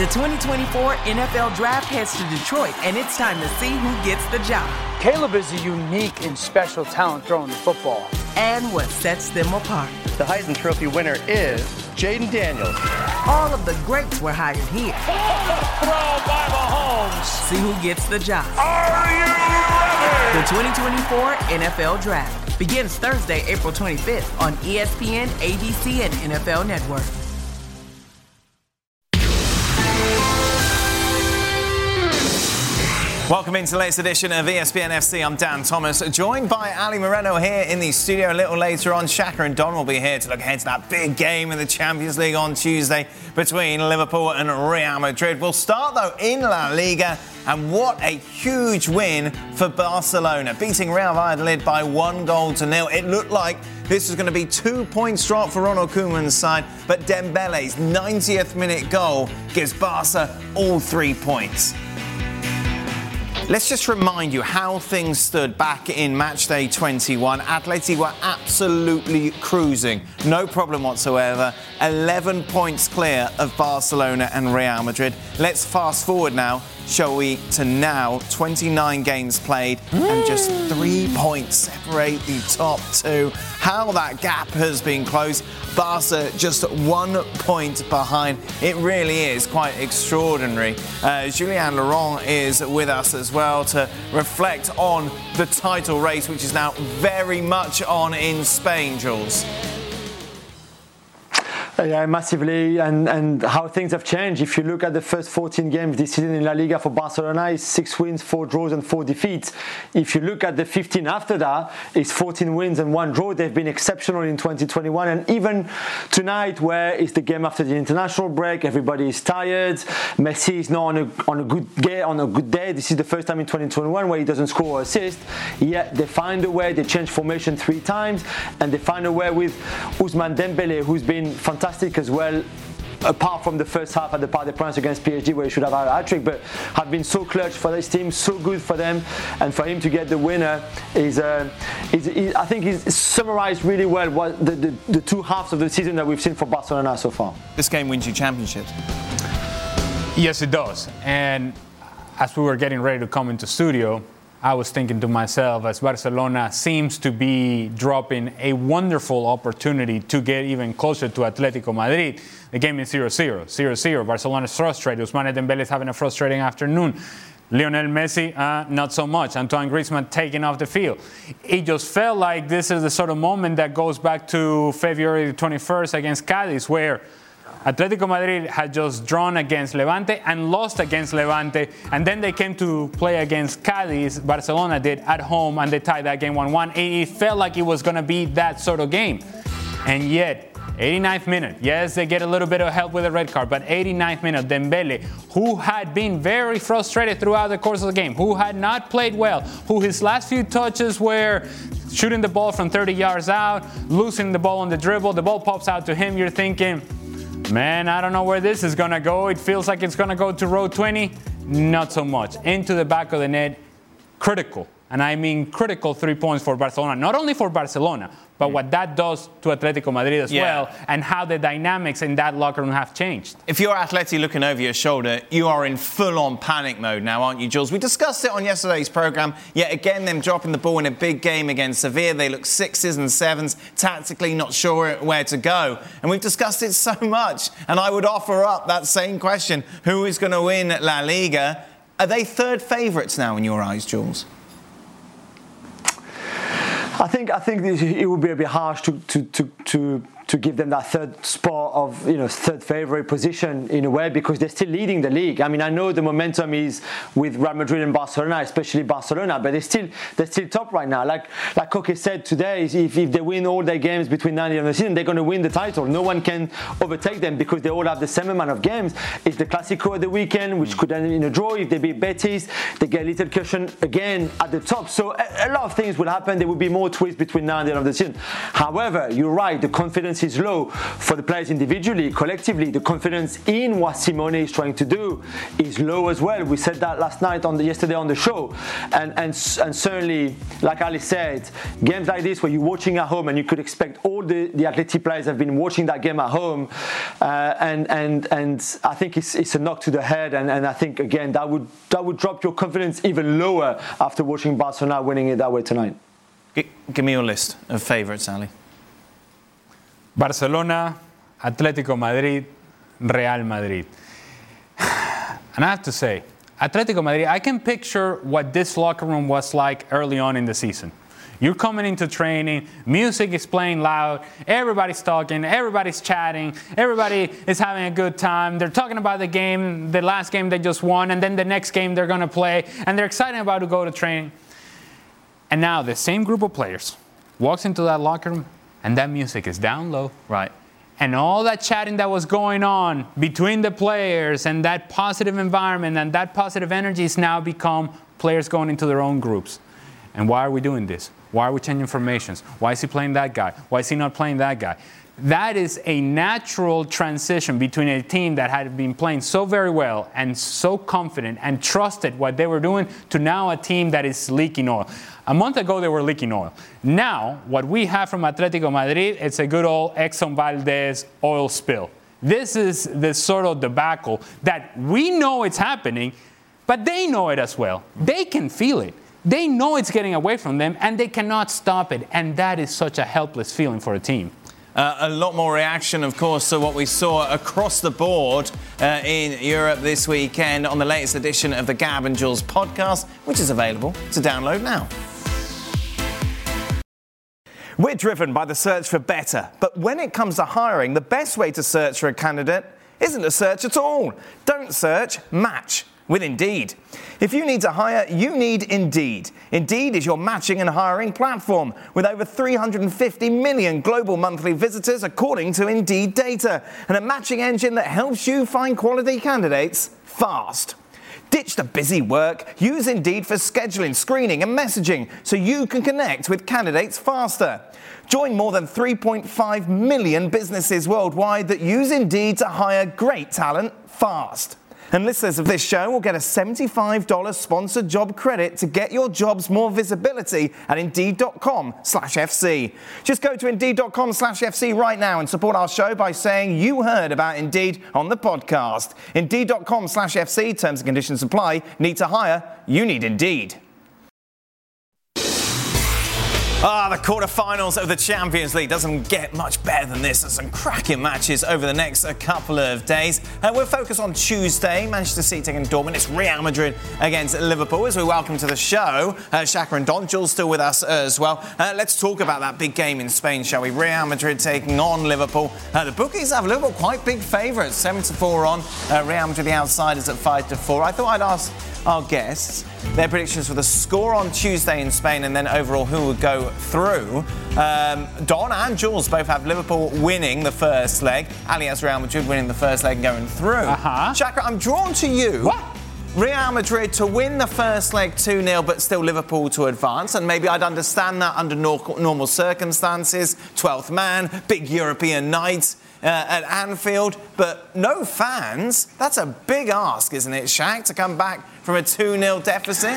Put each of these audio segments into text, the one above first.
The 2024 NFL Draft heads to Detroit, and it's time to see who gets the job. Caleb is a unique and special talent throwing the football. And what sets them apart. The Heisman Trophy winner is Jaden Daniels. All of the greats were hired here. Throw by Mahomes. See who gets the job. Are you ready? The 2024 NFL Draft begins Thursday, April 25th on ESPN, ABC, and NFL Network. Welcome into the latest edition of ESPN FC. I'm Dan Thomas, joined by Ali Moreno here in the studio. A little later on, Shaka and Don will be here to look ahead to that big game in the Champions League on Tuesday between Liverpool and Real Madrid. We'll start, though, in La Liga. And what a huge win for Barcelona, beating Real Valladolid by 1-0. It looked like this was going to be 2 points drop for Ronald Koeman's side, but Dembele's 90th minute goal gives Barca all 3 points. Let's just remind you how things stood back in matchday 21. Atleti were absolutely cruising, no problem whatsoever. 11 points clear of Barcelona and Real Madrid. Let's fast forward now, shall we, to now 29 games played and just 3 points separate the top two. How that gap has been closed. Barca just 1 point behind. It really is quite extraordinary. Julien Laurent is with us as well to reflect on the title race, which is now very much on in Spain, Jules. Yeah, massively, and how things have changed. If you look at the first 14 games this season in La Liga for Barcelona, it's 6 wins, 4 draws and 4 defeats. If you look at the 15 after that, it's 14 wins and 1 draw. They've been exceptional in 2021, and even tonight, where it's the game after the international break, everybody is tired. Messi is not on a good day. This is the first time in 2021 where he doesn't score or assist. Yet they find a way. They change formation 3 times, and they find a way with Ousmane Dembele, who's been fantastic as well, apart from the first half at the Parc des Princes against PSG where he should have had a hat-trick, but have been so clutch for this team, so good for them, and for him to get the winner I think he's summarised really well what the 2 halves of the season that we've seen for Barcelona so far. This game wins you championships. Yes, it does. And as we were getting ready to come into studio, I was thinking to myself, as Barcelona seems to be dropping a wonderful opportunity to get even closer to Atletico Madrid. The game is 0-0. 0-0. Barcelona's frustrated. Ousmane Dembele is having a frustrating afternoon. Lionel Messi, not so much. Antoine Griezmann taking off the field. It just felt like this is the sort of moment that goes back to February 21st against Cádiz, where Atletico Madrid had just drawn against Levante and lost against Levante, and then they came to play against Cádiz, Barcelona did, at home, and they tied that game 1-1. It felt like it was going to be that sort of game. And yet, 89th minute, yes, they get a little bit of help with a red card, but 89th minute, Dembele, who had been very frustrated throughout the course of the game, who had not played well, who his last few touches were shooting the ball from 30 yards out, losing the ball on the dribble, the ball pops out to him, you're thinking, man, I don't know where this is going to go. It feels like it's going to go to row 20. Not so much. Into the back of the net. Critical. And I mean critical 3 points for Barcelona. Not only for Barcelona, but what that does to Atletico Madrid as well, and how the dynamics in that locker room have changed. If you're Atleti looking over your shoulder, you are in full-on panic mode now, aren't you, Jules? We discussed it on yesterday's programme. Yet again, them dropping the ball in a big game against Sevilla. They look 6s and 7s, tactically not sure where to go. And we've discussed it so much. And I would offer up that same question. Who is going to win La Liga? Are they third favourites now in your eyes, Jules? I think it would be a bit harsh to give them that third spot of, third favourite position in a way, because they're still leading the league. I mean, I know the momentum is with Real Madrid and Barcelona, especially Barcelona, but they're still top right now. Like Koke said today, if they win all their games between now and the end of the season, they're going to win the title. No one can overtake them because they all have the same amount of games. It's the Clásico at the weekend, which could end in a draw. If they beat Betis, they get a little cushion again at the top. So a lot of things will happen. There will be more twists between now and the end of the season. However, you're right, the confidence confidence is low for the players individually, collectively. The confidence in what Simone is trying to do is low as well. We said that yesterday on the show, and certainly, like Ali said, games like this where you're watching at home and you could expect all the Atleti players have been watching that game at home, and I think it's a knock to the head, and I think again that would drop your confidence even lower after watching Barcelona winning it that way tonight. Give me your list of favourites, Ali. Barcelona, Atletico Madrid, Real Madrid. And I have to say, Atletico Madrid, I can picture what this locker room was like early on in the season. You're coming into training, music is playing loud, everybody's talking, everybody's chatting, everybody is having a good time. They're talking about the game, the last game they just won, and then the next game they're going to play, and they're excited about to go to training. And now the same group of players walks into that locker room, and that music is down low. Right. And all that chatting that was going on between the players and that positive environment and that positive energy has now become players going into their own groups. And why are we doing this? Why are we changing formations? Why is he playing that guy? Why is he not playing that guy? That is a natural transition between a team that had been playing so very well and so confident and trusted what they were doing to now a team that is leaking oil. A month ago, they were leaking oil. Now, what we have from Atletico Madrid, it's a good old Exxon Valdez oil spill. This is the sort of debacle that we know it's happening, but they know it as well. They can feel it. They know it's getting away from them, and they cannot stop it. And that is such a helpless feeling for a team. A lot more reaction, of course, to what we saw across the board in Europe this weekend on the latest edition of the Gab and Jules podcast, which is available to download now. We're driven by the search for better, but when it comes to hiring, the best way to search for a candidate isn't to search at all. Don't search, match with Indeed. If you need to hire, you need Indeed. Indeed is your matching and hiring platform with over 350 million global monthly visitors according to Indeed data, and a matching engine that helps you find quality candidates fast. Ditch the busy work. Use Indeed for scheduling, screening and messaging so you can connect with candidates faster. Join more than 3.5 million businesses worldwide that use Indeed to hire great talent fast. And listeners of this show will get a $75 sponsored job credit to get your jobs more visibility at Indeed.com/FC. Just go to Indeed.com/FC right now and support our show by saying you heard about Indeed on the podcast. Indeed.com/FC, terms and conditions apply. Need to hire? You need Indeed. The quarterfinals of the Champions League doesn't get much better than this. There's some cracking matches over the next couple of days. We'll focus on Tuesday. Manchester City taking Dortmund. It's Real Madrid against Liverpool. As we welcome to the show, Shaka and Don. Jules still with us as well. Let's talk about that big game in Spain, shall we? Real Madrid taking on Liverpool. The bookies have Liverpool quite big favourites. 7-4 on. Real Madrid, the outsiders, at 5-4. I thought I'd ask our guests their predictions for the score on Tuesday in Spain and then overall who would go through. Don and Jules both have Liverpool winning the first leg. Ali has Real Madrid winning the first leg and going through. Shaka, I'm drawn to you. What? Real Madrid to win the first leg 2-0, but still Liverpool to advance. And maybe I'd understand that under normal circumstances. 12th man, big European night at Anfield. But no fans. That's a big ask, isn't it, Shaq, to come back from a 2-0 deficit?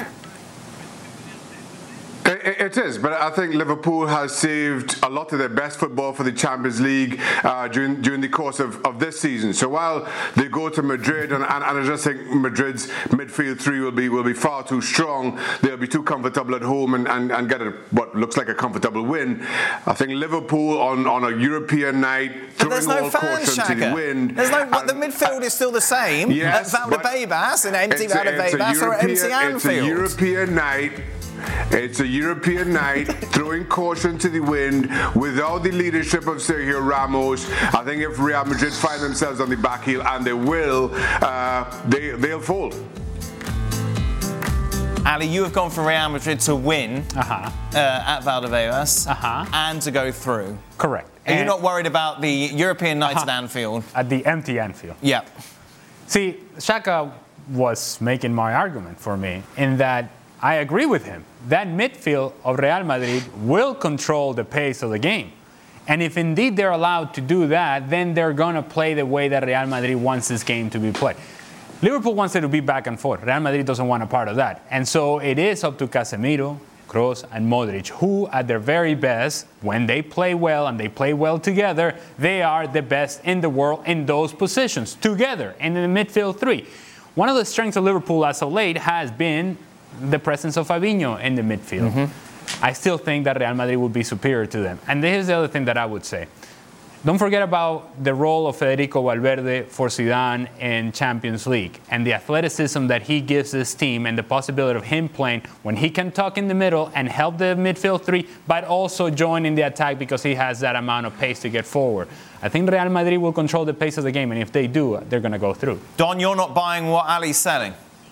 It is, but I think Liverpool has saved a lot of their best football for the Champions League during the course of this season. So while they go to Madrid, and I just think Madrid's midfield three will be far too strong, they'll be too comfortable at home and get what looks like a comfortable win. I think Liverpool on a European night, throwing all caution to the wind. There's no, the midfield is still the same. Yes, at Valdebebas and empty Valdebebas or at MC Anfield. It's a European night. It's a European night, throwing caution to the wind without the leadership of Sergio Ramos. I think if Real Madrid find themselves on the back heel, and they will, they'll fold. Ali, you have gone for Real Madrid to win at Valdebebas and to go through. Correct. Are you not worried about the European night at Anfield? At the empty Anfield. Yeah. See, Shaka was making my argument for me in that I agree with him. That midfield of Real Madrid will control the pace of the game. And if indeed they're allowed to do that, then they're going to play the way that Real Madrid wants this game to be played. Liverpool wants it to be back and forth. Real Madrid doesn't want a part of that. And so it is up to Casemiro, Kroos, and Modric, who at their very best, when they play well and they play well together, they are the best in the world in those positions, together, and in the midfield three. One of the strengths of Liverpool as of late has been the presence of Fabinho in the midfield. Mm-hmm. I still think that Real Madrid would be superior to them. And here's the other thing that I would say. Don't forget about the role of Federico Valverde for Zidane in Champions League and the athleticism that he gives this team and the possibility of him playing when he can tuck in the middle and help the midfield three, but also join in the attack because he has that amount of pace to get forward. I think Real Madrid will control the pace of the game, and if they do, they're going to go through. Don, you're not buying what Ali's selling?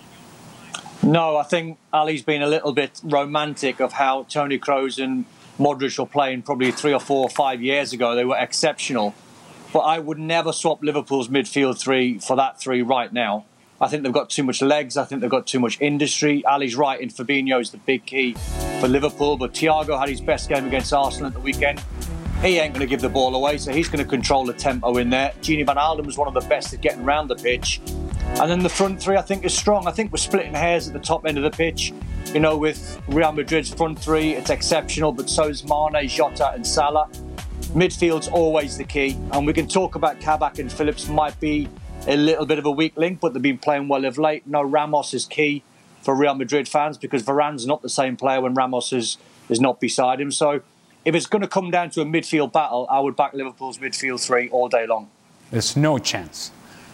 No, I think Ali's been a little bit romantic of how Toni Kroos and Modric were playing probably 3 or 4 or 5 years ago. They were exceptional. But I would never swap Liverpool's midfield three for that three right now. I think they've got too much legs. I think they've got too much industry. Ali's right, and Fabinho is the big key for Liverpool. But Thiago had his best game against Arsenal at the weekend. He ain't going to give the ball away, so he's going to control the tempo in there. Gini Van Alden was one of the best at getting around the pitch. And then the front three, I think, is strong. I think we're splitting hairs at the top end of the pitch. You know, with Real Madrid's front three, it's exceptional, but so is Mane, Jota and Salah. Midfield's always the key. And we can talk about Kabak and Phillips might be a little bit of a weak link, but they've been playing well of late. No, Ramos is key for Real Madrid fans because Varane's not the same player when Ramos is not beside him. So if it's going to come down to a midfield battle, I would back Liverpool's midfield three all day long. There's no chance.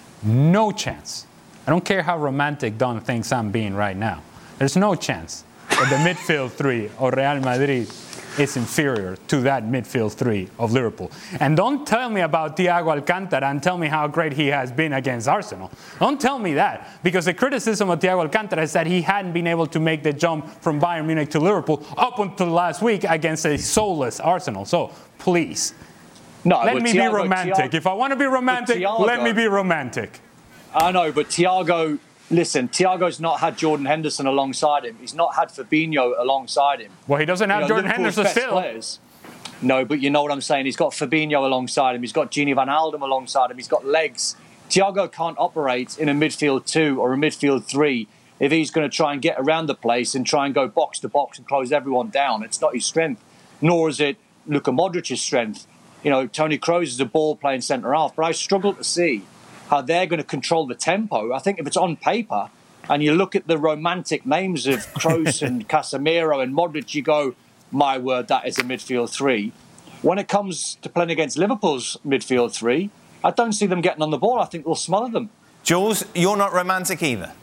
No chance. I don't care how romantic Don thinks I'm being right now. There's no chance that the midfield three of Real Madrid is inferior to that midfield three of Liverpool. And don't tell me about Thiago Alcantara and tell me how great he has been against Arsenal. Don't tell me that, because the criticism of Thiago Alcantara is that he hadn't been able to make the jump from Bayern Munich to Liverpool up until last week against a soulless Arsenal. So, please, let me be romantic. If I want to be romantic, let me be romantic. I know, but Thiago... Listen, Thiago's not had Jordan Henderson alongside him. He's not had Fabinho alongside him. Well, he doesn't have Jordan Henderson still. Players. No, but you know what I'm saying. He's got Fabinho alongside him. He's got Gini Van Alden alongside him. He's got legs. Thiago can't operate in a midfield two or a midfield three if he's going to try and get around the place and try and go box to box and close everyone down. It's not his strength, nor is it Luka Modric's strength. You know, Toni Kroos is a ball-playing centre-half, but I struggle to see how they're going to control the tempo. I think if it's on paper and you look at the romantic names of Kroos and Casemiro and Modric, you go, my word, that is a midfield three. When it comes to playing against Liverpool's midfield three, I don't see them getting on the ball. I think we'll smother them. Jules, you're not romantic either.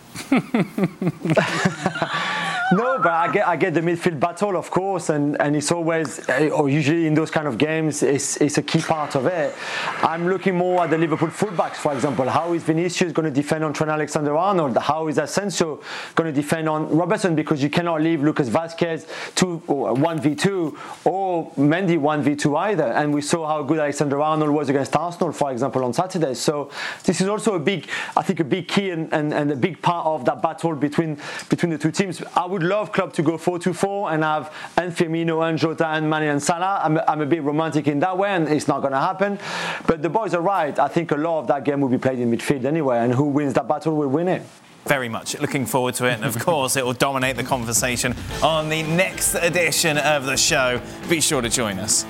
No, but I get the midfield battle, of course, and it's always, or usually in those kind of games, it's a key part of it. I'm looking more at the Liverpool fullbacks, for example. How is Vinicius going to defend on Trent Alexander-Arnold? How is Asensio going to defend on Robertson? Because you cannot leave Lucas Vazquez 1v2 or Mendy 1v2 either. And we saw how good Alexander-Arnold was against Arsenal, for example, on Saturday. So this is also a big key and a big part of that battle between the two teams. I would love Klopp to go 4-2-4 and have Firmino and Jota and Mane and Salah. I'm a bit romantic in that way, and it's not going to happen. But the boys are right. I think a lot of that game will be played in midfield anyway, and who wins that battle will win it. Very much looking forward to it, and of course it will dominate the conversation on the next edition of the show. Be sure to join us.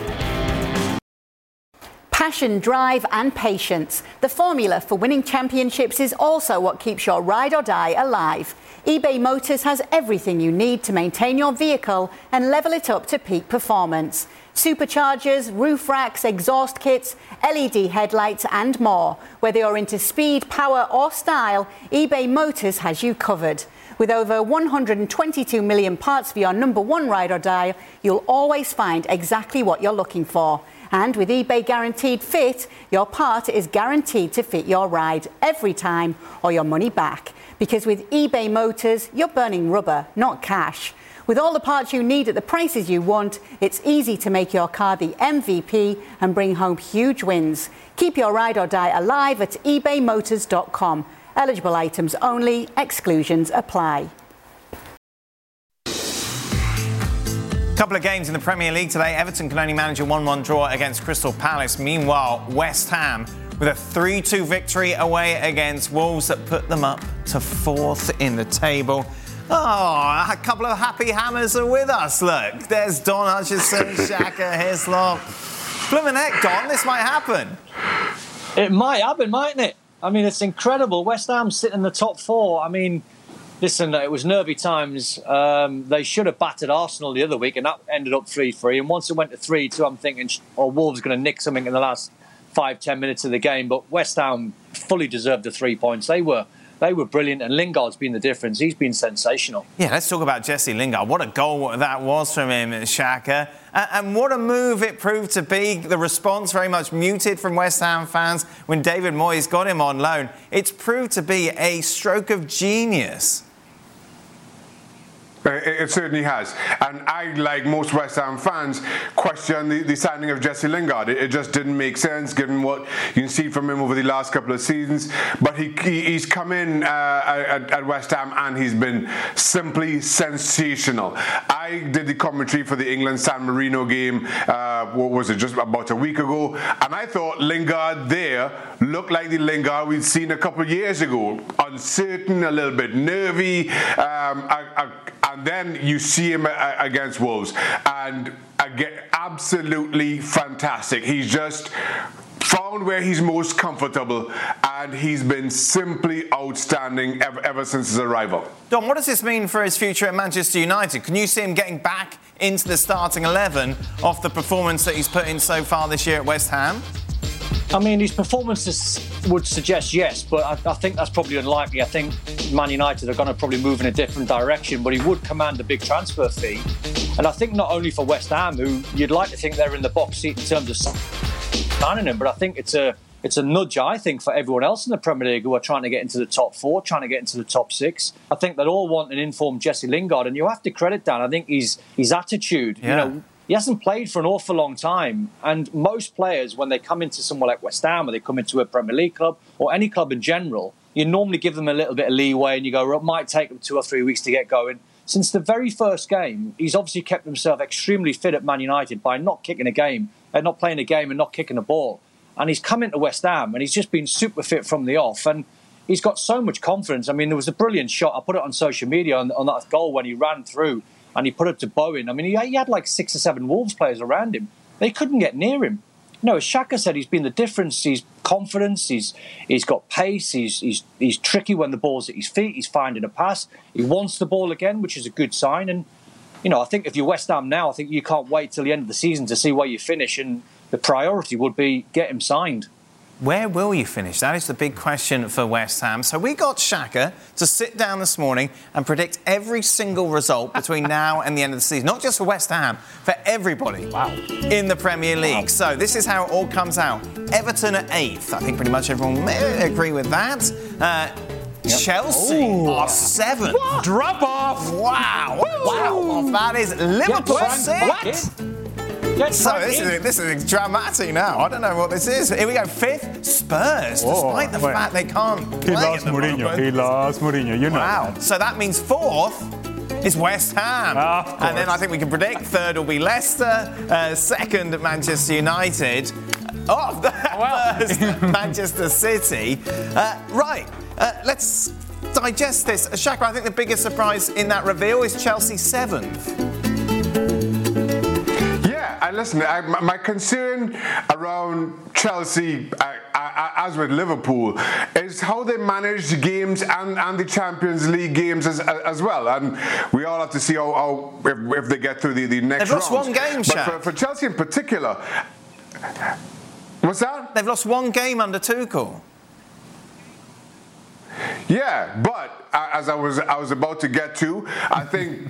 Passion, drive and patience. The formula for winning championships is also what keeps your ride or die alive. eBay Motors has everything you need to maintain your vehicle and level it up to peak performance. Superchargers, roof racks, exhaust kits, LED headlights and more. Whether you're into speed, power or style, eBay Motors has you covered. With over 122 million parts for your number one ride or die, you'll always find exactly what you're looking for. And with eBay Guaranteed Fit, your part is guaranteed to fit your ride every time or your money back. Because with eBay Motors, you're burning rubber, not cash. With all the parts you need at the prices you want, it's easy to make your car the MVP and bring home huge wins. Keep your ride or die alive at ebaymotors.com. Eligible items only, exclusions apply. Couple of games in the Premier League today. Everton can only manage a 1-1 draw against Crystal Palace. Meanwhile, West Ham with a 3-2 victory away against Wolves that put them up to 4th in the table. Oh, a couple of happy hammers are with us. Look, there's Don Hutchison, Shaka Hislop. Blooming heck, Don, this might happen. It might happen, mightn't it? I mean, it's incredible. West Ham sitting in the top 4. I mean, listen, it was nervy times. They should have battered Arsenal the other week, and that ended up 3-3. And once it went to 3-2, I'm thinking, Wolves are going to nick something in the last 5-10 minutes of the game. But West Ham fully deserved the 3 points. They were brilliant, and Lingard's been the difference. He's been sensational. Yeah, let's talk about Jesse Lingard. What a goal that was from him, Shaka. And what a move it proved to be. The response very much muted from West Ham fans when David Moyes got him on loan. It's proved to be a stroke of genius. It certainly has. And I, like most West Ham fans, question the signing of Jesse Lingard. It just didn't make sense given what you can see from him over the last couple of seasons. But he's come in at West Ham and he's been simply sensational. I did the commentary for the England-San Marino game, what was it, just about a week ago. And I thought Lingard there looked like the Lingard we'd seen a couple of years ago. Uncertain, a little bit nervy, and then you see him against Wolves, and again, absolutely fantastic. He's just found where he's most comfortable, and he's been simply outstanding ever since his arrival. Don, what does this mean for his future at Manchester United? Can you see him getting back into the starting 11 off the performance that he's put in so far this year at West Ham? I mean, his performances would suggest yes, but I think that's probably unlikely. I think Man United are going to probably move in a different direction, but he would command a big transfer fee. And I think not only for West Ham, who you'd like to think they're in the box seat in terms of signing him, but I think it's a nudge, I think, for everyone else in the Premier League who are trying to get into the top 4, trying to get into the top 6. I think they'll all want an informed Jesse Lingard, and you have to credit Dan. I think his attitude, he hasn't played for an awful long time, and most players, when they come into somewhere like West Ham or they come into a Premier League club or any club in general, you normally give them a little bit of leeway and you go, well, it might take them 2 or 3 weeks to get going. Since the very first game, he's obviously kept himself extremely fit at Man United by not playing a game and not kicking a ball. And he's come into West Ham and he's just been super fit from the off, and he's got so much confidence. I mean, there was a brilliant shot. I put it on social media on that goal when he ran through and he put it to Bowen. I mean, he had like 6 or 7 Wolves players around him. They couldn't get near him. No, as Shaka said, he's been the difference. He's confidence. He's got pace. He's tricky when the ball's at his feet. He's finding a pass. He wants the ball again, which is a good sign. And I think if you're West Ham now, I think you can't wait till the end of the season to see where you finish. And the priority would be get him signed. Where will you finish? That is the big question for West Ham. So we got Shaka to sit down this morning and predict every single result between now and the end of the season. Not just for West Ham, for everybody in the Premier League. Wow. So this is how it all comes out. Everton at 8th. I think pretty much everyone may agree with that. Chelsea are 7th. What? Drop off. Wow. Wow. That is Liverpool 6th. So this is dramatic now. I don't know what this is. Here we go. 5th, Spurs. Despite the fact they can't play. He lost Mourinho. You know. Wow. So that means 4th is West Ham. And then I think we can predict 3rd will be Leicester. 2nd, Manchester United. First, Manchester City. Let's digest this. Shaka, I think the biggest surprise in that reveal is Chelsea 7th. Listen, my concern around Chelsea, as with Liverpool, is how they manage the games and the Champions League games as well. And we all have to see how if they get through the next round. They've lost one game, Shaq. But for Chelsea in particular, what's that? They've lost one game under Tuchel. Yeah, but as I was about to get to, I think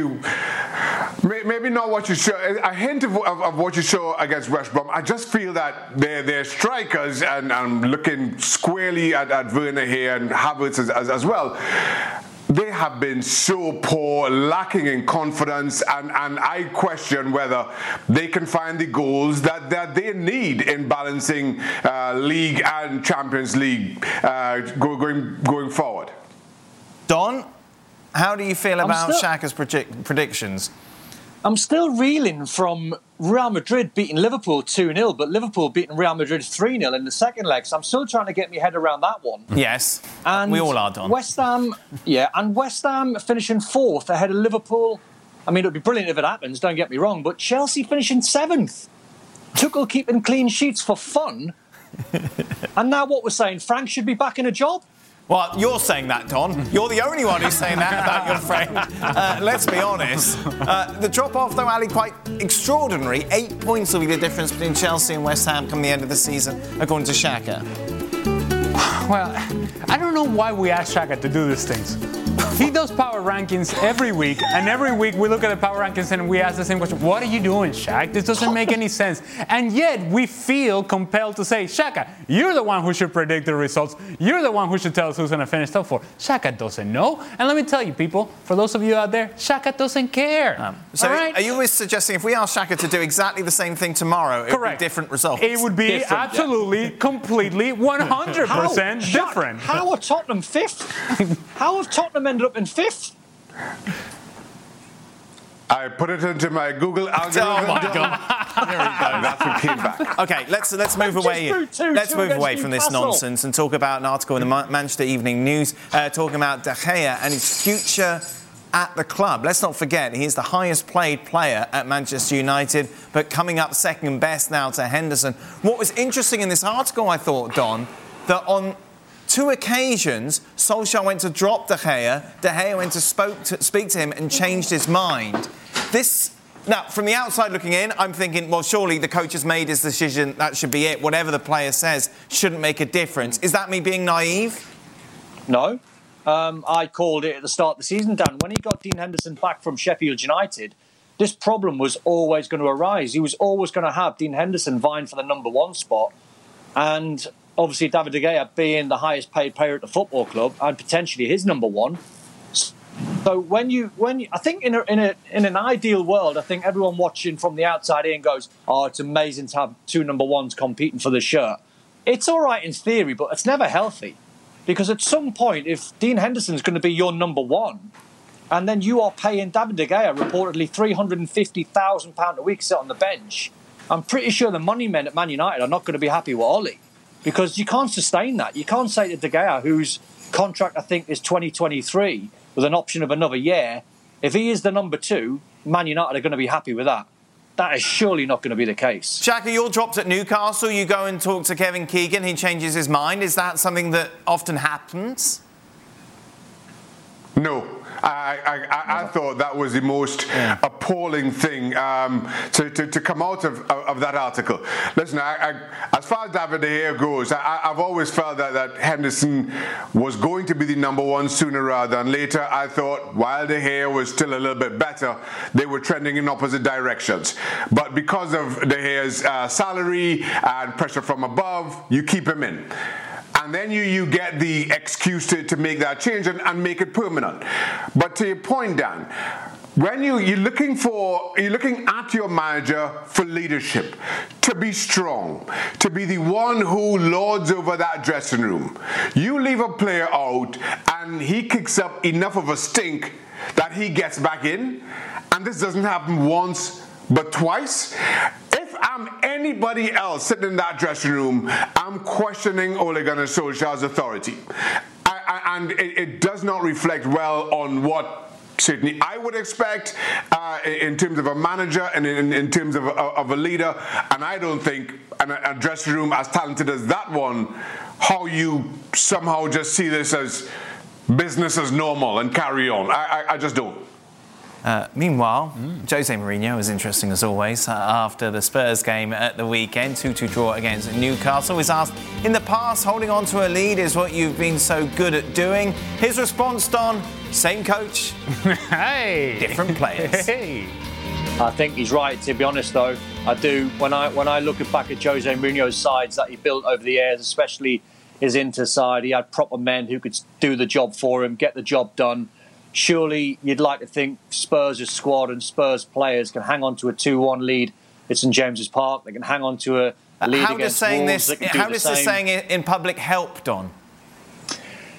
maybe not what you show, a hint of what you show against West Brom. I just feel that they're strikers, and I'm looking squarely at Werner here and Havertz as well. They have been so poor, lacking in confidence, and I question whether they can find the goals that they need in balancing League and Champions League going forward. Don, how do you feel about Shaka's predictions? I'm still reeling from Real Madrid beating Liverpool 2-0, but Liverpool beating Real Madrid 3-0 in the second leg. So I'm still trying to get my head around that one. Yes, and we all are, Don. West Ham finishing 4th ahead of Liverpool. I mean, it would be brilliant if it happens, don't get me wrong, but Chelsea finishing 7th. Tuchel keeping clean sheets for fun. And now what we're saying, Frank should be back in a job? Well, you're saying that, Don. You're the only one who's saying that about your friend. Let's be honest. The drop-off, though, Ali, quite extraordinary. 8 points will be the difference between Chelsea and West Ham come the end of the season, according to Shaka. Well, I don't know why we ask Shaka to do these things. He does power rankings every week, and every week we look at the power rankings and we ask the same question. What are you doing, Shaq? This doesn't make any sense. And yet we feel compelled to say, Shaka, you're the one who should predict the results. You're the one who should tell us who's going to finish top 4. Shaka doesn't know. And let me tell you, people, for those of you out there, Shaka doesn't care. So all right? Are you always suggesting if we ask Shaka to do exactly the same thing tomorrow, it would be different results? It would be absolutely, completely, 100% different. How are Tottenham 5th? How have Tottenham ended up in 5th? I put it into my Google algorithm. Oh my God! There we go. That's what came back. Okay, let's move away. Let's move away from this nonsense and talk about an article in the Manchester Evening News talking about De Gea and his future at the club. Let's not forget, he is the highest paid player at Manchester United, but coming up second best now to Henderson. What was interesting in this article, I thought, Don, that on 2 occasions, Solskjaer went to drop De Gea went to speak to him and changed his mind. Now, from the outside looking in, I'm thinking, well, surely the coach has made his decision, that should be it. Whatever the player says shouldn't make a difference. Is that me being naive? No. I called it at the start of the season, Dan. When he got Dean Henderson back from Sheffield United, this problem was always going to arise. He was always going to have Dean Henderson vying for the number 1 spot. And obviously, David De Gea being the highest paid player at the football club and potentially his number 1. So when you, I think in an ideal world, I think everyone watching from the outside in goes, "Oh, it's amazing to have 2 number 1s competing for the shirt." It's all right in theory, but it's never healthy, because at some point, if Dean Henderson's going to be your number 1, and then you are paying David De Gea reportedly £350,000 a week to sit on the bench, I'm pretty sure the money men at Man United are not going to be happy with Ollie. Because you can't sustain that. You can't say to De Gea, whose contract I think is 2023, with an option of another year, if he is the number 2, Man United are going to be happy with that. That is surely not going to be the case. Shaka, you're dropped at Newcastle. You go and talk to Kevin Keegan. He changes his mind. Is that something that often happens? No. I thought that was the most appalling thing to come out of that article. Listen, as far as David De Gea goes, I've always felt that Henderson was going to be the number 1 sooner rather than later. I thought while De Gea was still a little bit better, they were trending in opposite directions. But because of De Gea's salary and pressure from above, you keep him in. And then you get the excuse to make that change and make it permanent. But to your point, Dan, when you're looking at your manager for leadership, to be strong, to be the one who lords over that dressing room, you leave a player out and he kicks up enough of a stink that he gets back in, and this doesn't happen once but twice. If I'm anybody else sitting in that dressing room, I'm questioning Ole Gunnar Solskjaer's authority. And it does not reflect well on what certainly I would expect in terms of a manager and in terms of a leader. And I don't think a dressing room as talented as that one, how you somehow just see this as business as normal and carry on. I just don't. Meanwhile, Jose Mourinho was interesting as always after the Spurs game at the weekend, 2-2 draw against Newcastle. He was asked, in the past, holding on to a lead is what you've been so good at doing. His response, Don, same coach, hey, different players. Hey. I think he's right, to be honest, though. I do. When I look back at Jose Mourinho's sides that he built over the years, especially his Inter side, he had proper men who could do the job for him, get the job done. Surely you'd like to think Spurs' squad and Spurs players can hang on to a 2-1 lead at St James's Park. They can hang on to a lead against Wolves. How does this saying in public help, Don?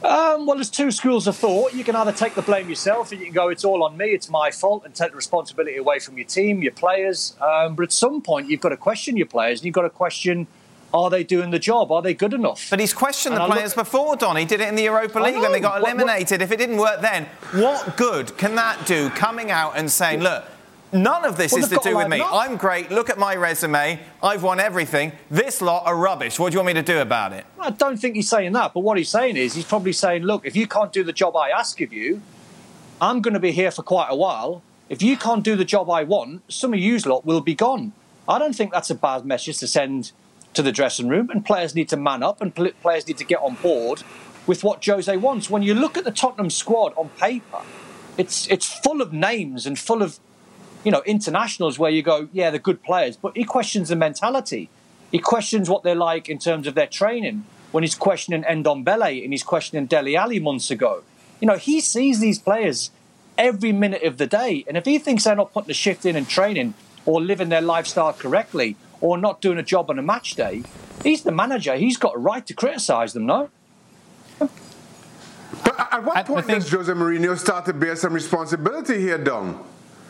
Well, there's two schools of thought. You can either take the blame yourself and you can go, it's all on me, it's my fault, and take the responsibility away from your team, your players. But at some point, you've got to question your players and you've got to question, are they doing the job? Are they good enough? But he's questioned the players before, Don. He did it in the Europa League when they got eliminated. If it didn't work then, what good can that do, coming out and saying, look, none of this is to do with me. I'm great. Look at my resume. I've won everything. This lot are rubbish. What do you want me to do about it? I don't think he's saying that. But what he's saying is he's probably saying, look, if you can't do the job I ask of you, I'm going to be here for quite a while. If you can't do the job I want, some of you lot will be gone. I don't think that's a bad message to send to the dressing room. And players need to man up and players need to get on board with what Jose wants. When you look at the Tottenham squad on paper, it's full of names and full of internationals where you go, yeah, they're good players, but he questions the mentality. He questions what they're like in terms of their training. When he's questioning Ndombele and he's questioning Dele Alli months ago, he sees these players every minute of the day. And if he thinks they're not putting the shift in and training or living their lifestyle correctly or not doing a job on a match day, he's the manager. He's got a right to criticise them, no? But at what point does Jose Mourinho start to bear some responsibility here, Don?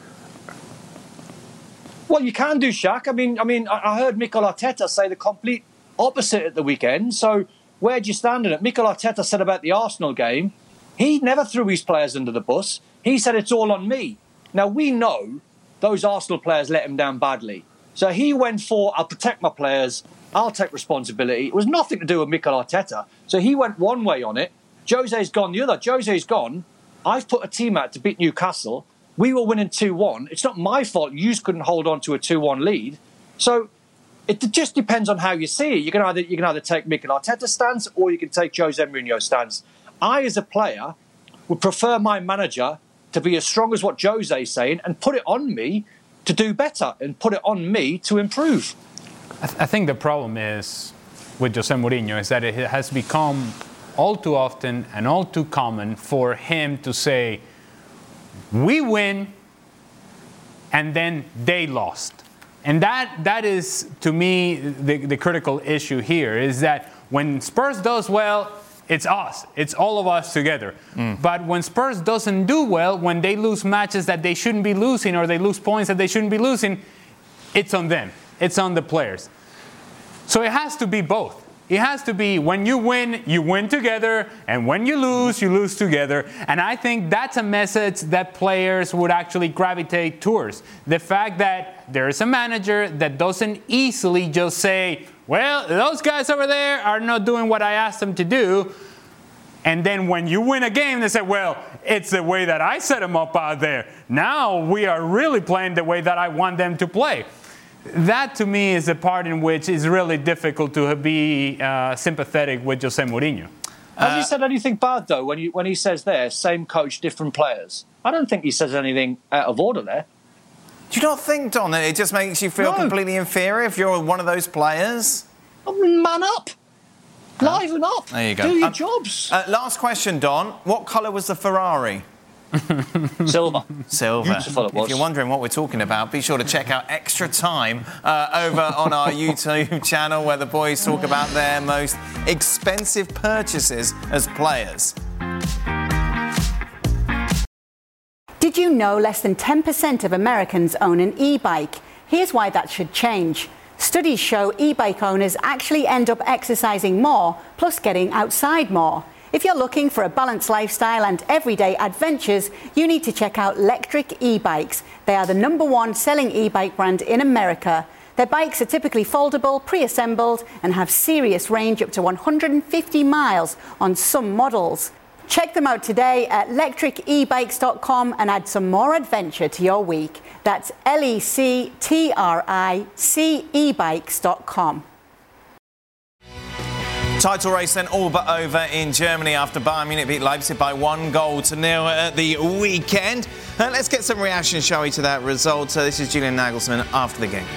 Well, you can do, Shaq. I heard Mikel Arteta say the complete opposite at the weekend. So where do you stand in it? Mikel Arteta said about the Arsenal game, he never threw his players under the bus. He said it's all on me. Now, we know those Arsenal players let him down badly. So he went for, I'll protect my players, I'll take responsibility. It was nothing to do with Mikel Arteta. So he went one way on it. Jose's gone the other. Jose's gone, I've put a team out to beat Newcastle. We were winning 2-1. It's not my fault you couldn't hold on to a 2-1 lead. So it just depends on how you see it. You can either take Mikel Arteta's stance or you can take Jose Mourinho's stance. I, as a player, would prefer my manager to be as strong as what Jose's saying and put it on me to do better and put it on me to improve. I think the problem is with Jose Mourinho is that it has become all too often and all too common for him to say, we win, and then they lost. And that is, to me, the critical issue here, is that when Spurs does well, it's us. It's all of us together. But when Spurs doesn't do well, when they lose matches that they shouldn't be losing or they lose points that they shouldn't be losing, it's on them. It's on the players. So it has to be both. It has to be when you win together, and when you lose together. And I think that's a message that players would actually gravitate towards. The fact that there is a manager that doesn't easily just say, well, those guys over there are not doing what I asked them to do. And then when you win a game, they say, well, it's the way that I set them up out there. Now we are really playing the way that I want them to play. That, to me, is the part in which it's really difficult to be sympathetic with Jose Mourinho. Has he said anything bad, though, when he says there, same coach, different players? I don't think he says anything out of order there. Do you not think, Don, that it just makes you feel completely inferior if you're one of those players? Man up. Liven up. There you go. Do your jobs. Last question, Don. What colour was the Ferrari? Silver. Beautiful it was. If you're wondering what we're talking about, be sure to check out Extra Time over on our YouTube channel, where the boys talk about their most expensive purchases as players. Did you know less than 10% of Americans own an e-bike? Here's why that should change. Studies show e-bike owners actually end up exercising more, plus getting outside more. If you're looking for a balanced lifestyle and everyday adventures, you need to check out Lectric e-bikes. They are the #1 selling e-bike brand in America. Their bikes are typically foldable, pre-assembled, and have serious range up to 150 miles on some models. Check them out today at lectricebikes.com and add some more adventure to your week. That's lectricebikes.com. Title race then all but over in Germany after Bayern Munich beat Leipzig by 1-0 at the weekend. Let's get some reaction, shall we, to that result. This is Julian Nagelsmann after the game.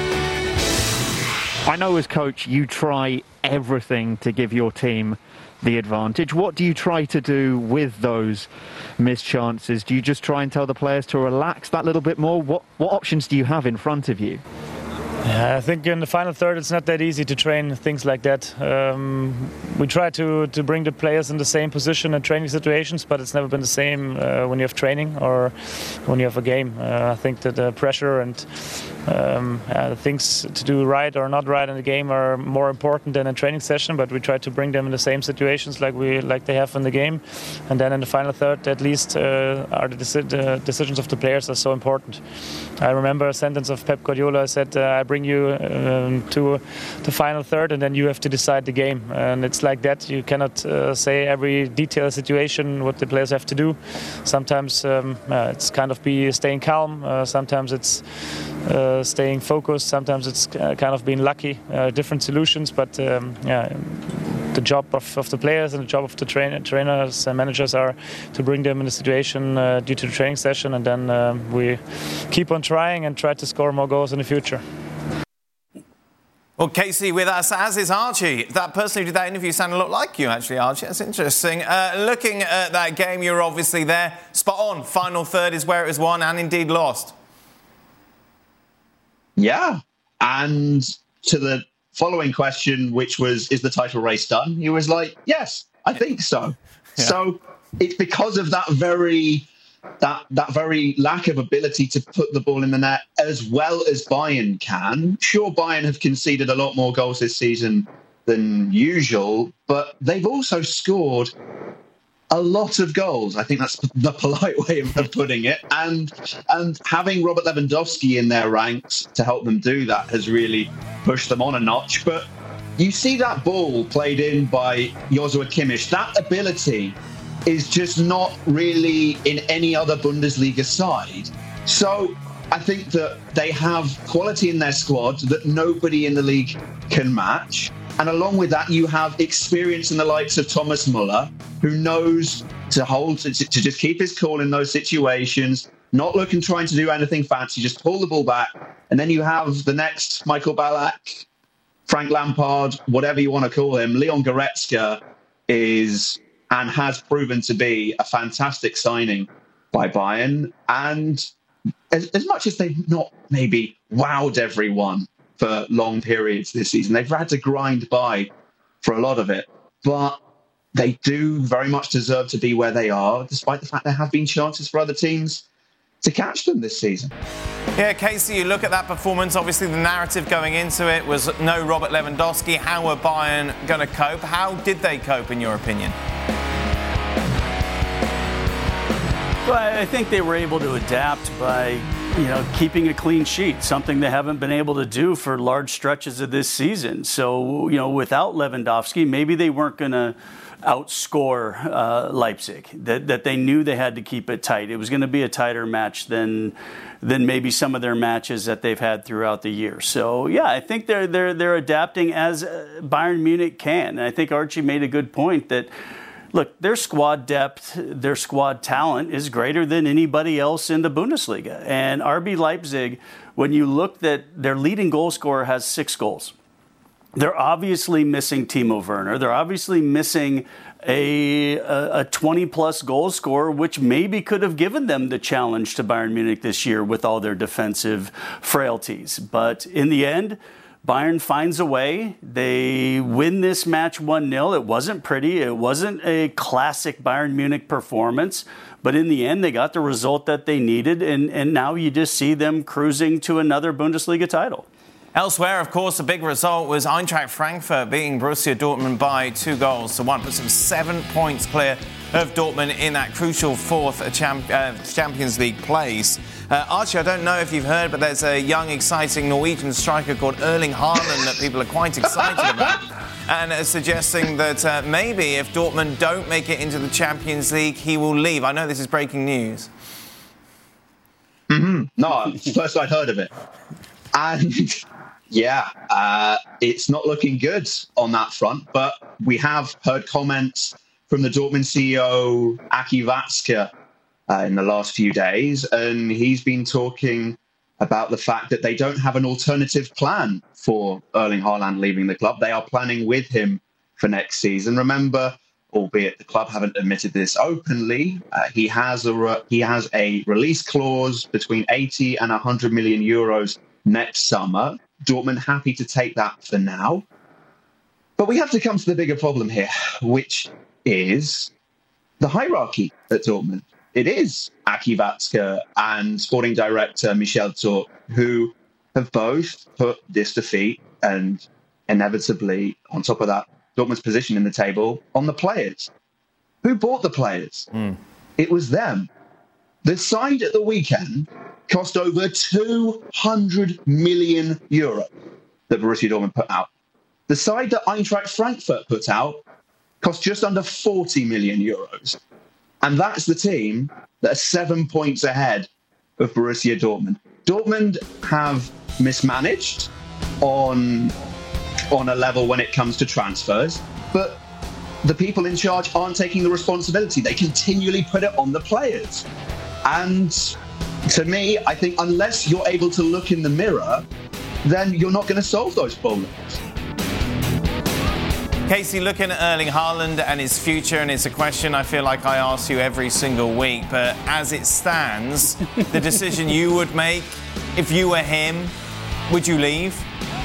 I know as coach you try everything to give your team the advantage. What do you try to do with those missed chances? Do you just try and tell the players to relax that little bit more? What options do you have in front of you? Yeah, I think in the final third it's not that easy to train things like that. We try to bring the players in the same position in training situations, but it's never been the same when you have training or when you have a game. I think that the pressure and the things to do right or not right in the game are more important than a training session, but we try to bring them in the same situations like they have in the game. And then in the final third, at least, are the decisions of the players are so important. I remember a sentence of Pep Guardiola said, I bring you to the final third and then you have to decide the game. And it's like that. You cannot say every detailed situation what the players have to do. Sometimes it's kind of be staying calm. Sometimes it's staying focused. Sometimes it's kind of being lucky. Different solutions, but the job of the players and the job of the trainers and managers are to bring them in the situation due to the training session, and then we keep on trying and try to score more goals in the future. Well, Casey with us, as is Archie. That person who did that interview sounded a lot like you, actually, Archie. That's interesting. Looking at that game, you were obviously there. Spot on. Final third is where it was won and indeed lost. Yeah. And to the following question, which was, is the title race done? He was like, yes, I think so. Yeah. So it's because of that very lack of ability to put the ball in the net as well as Bayern can. Sure, Bayern have conceded a lot more goals this season than usual, but they've also scored a lot of goals. I think that's the polite way of putting it. And having Robert Lewandowski in their ranks to help them do that has really pushed them on a notch. But you see that ball played in by Joshua Kimmich, that ability is just not really in any other Bundesliga side. So I think that they have quality in their squad that nobody in the league can match. And along with that, you have experience in the likes of Thomas Müller, who knows to just keep his cool in those situations, not trying to do anything fancy, just pull the ball back. And then you have the next Michael Ballack, Frank Lampard, whatever you want to call him. Leon Goretzka is and has proven to be a fantastic signing by Bayern. And as much as they've not maybe wowed everyone for long periods this season, they've had to grind by for a lot of it. But they do very much deserve to be where they are, despite the fact there have been chances for other teams to catch them this season. Yeah, Casey, you look at that performance, obviously the narrative going into it was no Robert Lewandowski. How were Bayern going to cope? How did they cope, in your opinion? Well, I think they were able to adapt by, keeping a clean sheet, something they haven't been able to do for large stretches of this season. So, without Lewandowski, maybe they weren't going to outscore Leipzig, that they knew they had to keep it tight. It was going to be a tighter match than maybe some of their matches that they've had throughout the year. So, yeah, I think they're adapting as Bayern Munich can. And I think Archie made a good point that, look, their squad depth, their squad talent is greater than anybody else in the Bundesliga. And RB Leipzig, when you look that their leading goal scorer has 6 goals, they're obviously missing Timo Werner. They're obviously missing a 20-plus goal scorer, which maybe could have given them the challenge to Bayern Munich this year with all their defensive frailties. But in the end, Bayern finds a way. They win this match 1-0. It wasn't pretty. It wasn't a classic Bayern Munich performance. But in the end, they got the result that they needed. And now you just see them cruising to another Bundesliga title. Elsewhere, of course, the big result was Eintracht Frankfurt beating Borussia Dortmund by 2-1. Puts them 7 points clear of Dortmund in that crucial fourth Champions League place. Archie, I don't know if you've heard, but there's a young, exciting Norwegian striker called Erling Haaland that people are quite excited about. And suggesting that maybe if Dortmund don't make it into the Champions League, he will leave. I know this is breaking news. Mm-hmm. No, it's the first I'd heard of it. And it's not looking good on that front. But we have heard comments from the Dortmund CEO, Aki Watzke, in the last few days. And he's been talking about the fact that they don't have an alternative plan for Erling Haaland leaving the club. They are planning with him for next season. Remember, albeit the club haven't admitted this openly, he has a release clause between 80 and 100 million euros next summer. Dortmund happy to take that for now. But we have to come to the bigger problem here, which is the hierarchy at Dortmund. It is Aki Watzke and sporting director Michel Zorc, who have both put this defeat and inevitably, on top of that, Dortmund's position in the table on the players. Who bought the players? It was them. The side at the weekend cost over 200 million euro that Borussia Dortmund put out. The side that Eintracht Frankfurt put out cost just under 40 million euros. And that's the team that are 7 points ahead of Borussia Dortmund. Dortmund have mismanaged on a level when it comes to transfers, but the people in charge aren't taking the responsibility. They continually put it on the players. And to me, I think unless you're able to look in the mirror, then you're not going to solve those problems. Casey, looking at Erling Haaland and his future, and it's a question I feel like I ask you every single week, but as it stands, the decision you would make if you were him, would you leave?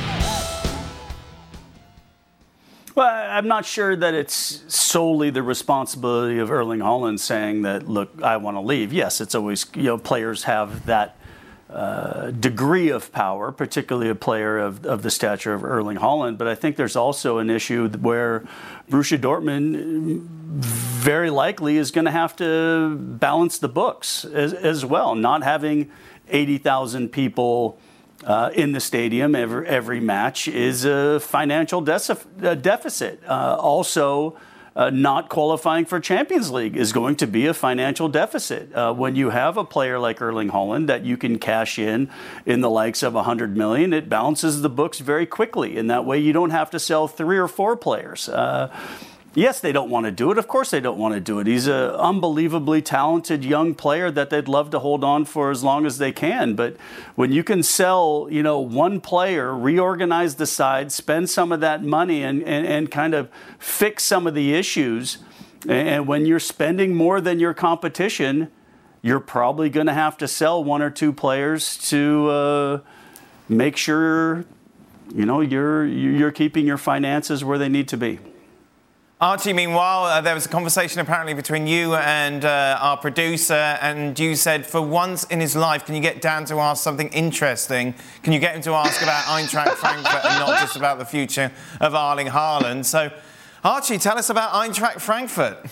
Well, I'm not sure that it's solely the responsibility of Erling Haaland saying that, look, I want to leave. Yes, it's always, players have that degree of power, particularly a player of the stature of Erling Haaland. But I think there's also an issue where Borussia Dortmund very likely is going to have to balance the books as well, not having 80,000 people in the stadium every match is a financial deficit. Also, not qualifying for Champions League is going to be a financial deficit. When you have a player like Erling Haaland that you can cash in the likes of 100 million, it balances the books very quickly. In that way, you don't have to sell 3 or 4 players. Yes, they don't want to do it. Of course they don't want to do it. He's an unbelievably talented young player that they'd love to hold on for as long as they can. But when you can sell, one player, reorganize the side, spend some of that money and kind of fix some of the issues, and when you're spending more than your competition, you're probably going to have to sell 1 or 2 players to make sure, you're keeping your finances where they need to be. Archie, meanwhile, there was a conversation apparently between you and our producer, and you said for once in his life, can you get Dan to ask something interesting? Can you get him to ask about Eintracht Frankfurt and not just about the future of Erling Haaland? So, Archie, tell us about Eintracht Frankfurt.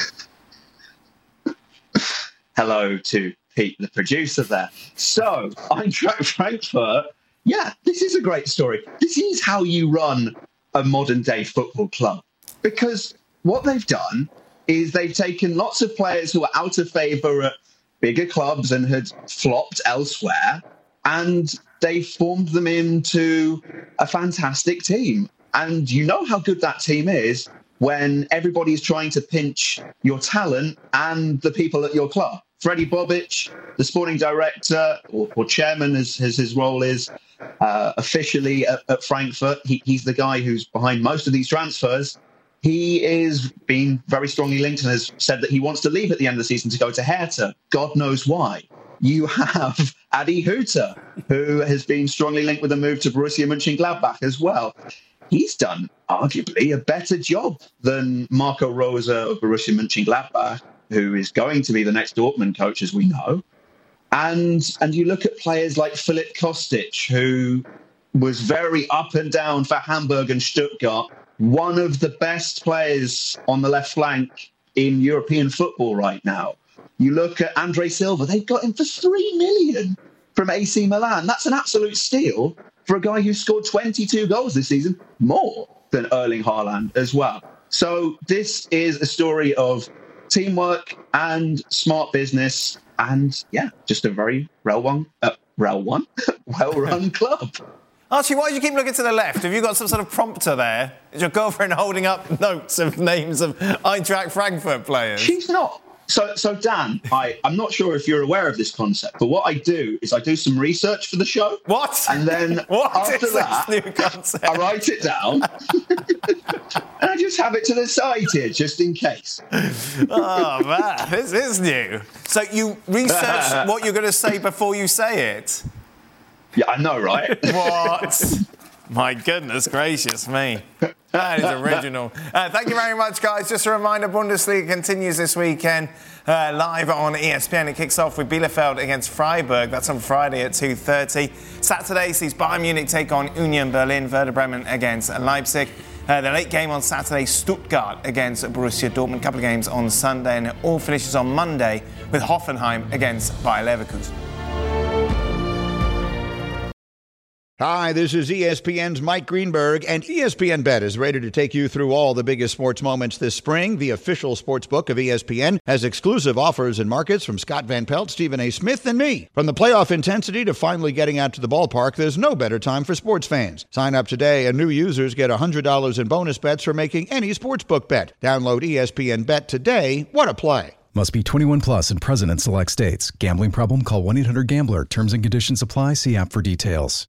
Hello to Pete, the producer there. So, Eintracht Frankfurt, yeah, this is a great story. This is how you run a modern-day football club. Because what they've done is they've taken lots of players who are out of favour at bigger clubs and had flopped elsewhere, and they formed them into a fantastic team. And you know how good that team is when everybody's trying to pinch your talent and the people at your club. Freddie Bobic, the sporting director, or chairman as his role is, officially at Frankfurt, he's the guy who's behind most of these transfers. He is being very strongly linked and has said that he wants to leave at the end of the season to go to Hertha. God knows why. You have Adi Hütter, who has been strongly linked with a move to Borussia Mönchengladbach as well. He's done arguably a better job than Marco Rose of Borussia Mönchengladbach, who is going to be the next Dortmund coach, as we know. And you look at players like Filip Kostic, who was very up and down for Hamburg and Stuttgart, one of the best players on the left flank in European football right now. You look at Andre Silva, they got him for 3 million from AC Milan. That's an absolute steal for a guy who scored 22 goals this season, more than Erling Haaland as well. So this is a story of teamwork and smart business and, just a very well-run club. Archie, why do you keep looking to the left? Have you got some sort of prompter there? Is your girlfriend holding up notes of names of Eintracht Frankfurt players? She's not. So Dan, I'm not sure if you're aware of this concept, but what I do is I do some research for the show. What? And then after that, this new concept? I write it down and I just have it to the side here, just in case. Oh, man, this is new. So you research what you're going to say before you say it? Yeah, I know, right? What? My goodness gracious me. That is original. Thank you very much, guys. Just a reminder, Bundesliga continues this weekend live on ESPN. It kicks off with Bielefeld against Freiburg. That's on Friday at 2:30. Saturday sees Bayern Munich take on Union Berlin, Werder Bremen against Leipzig. The late game on Saturday, Stuttgart against Borussia Dortmund. A couple of games on Sunday, and it all finishes on Monday with Hoffenheim against Bayer Leverkusen. Hi, this is ESPN's Mike Greenberg, and ESPN Bet is ready to take you through all the biggest sports moments this spring. The official sports book of ESPN has exclusive offers and markets from Scott Van Pelt, Stephen A. Smith, and me. From the playoff intensity to finally getting out to the ballpark, there's no better time for sports fans. Sign up today, and new users get $100 in bonus bets for making any sportsbook bet. Download ESPN Bet today. What a play. Must be 21 plus and present in select states. Gambling problem? Call 1-800-GAMBLER. Terms and conditions apply. See app for details.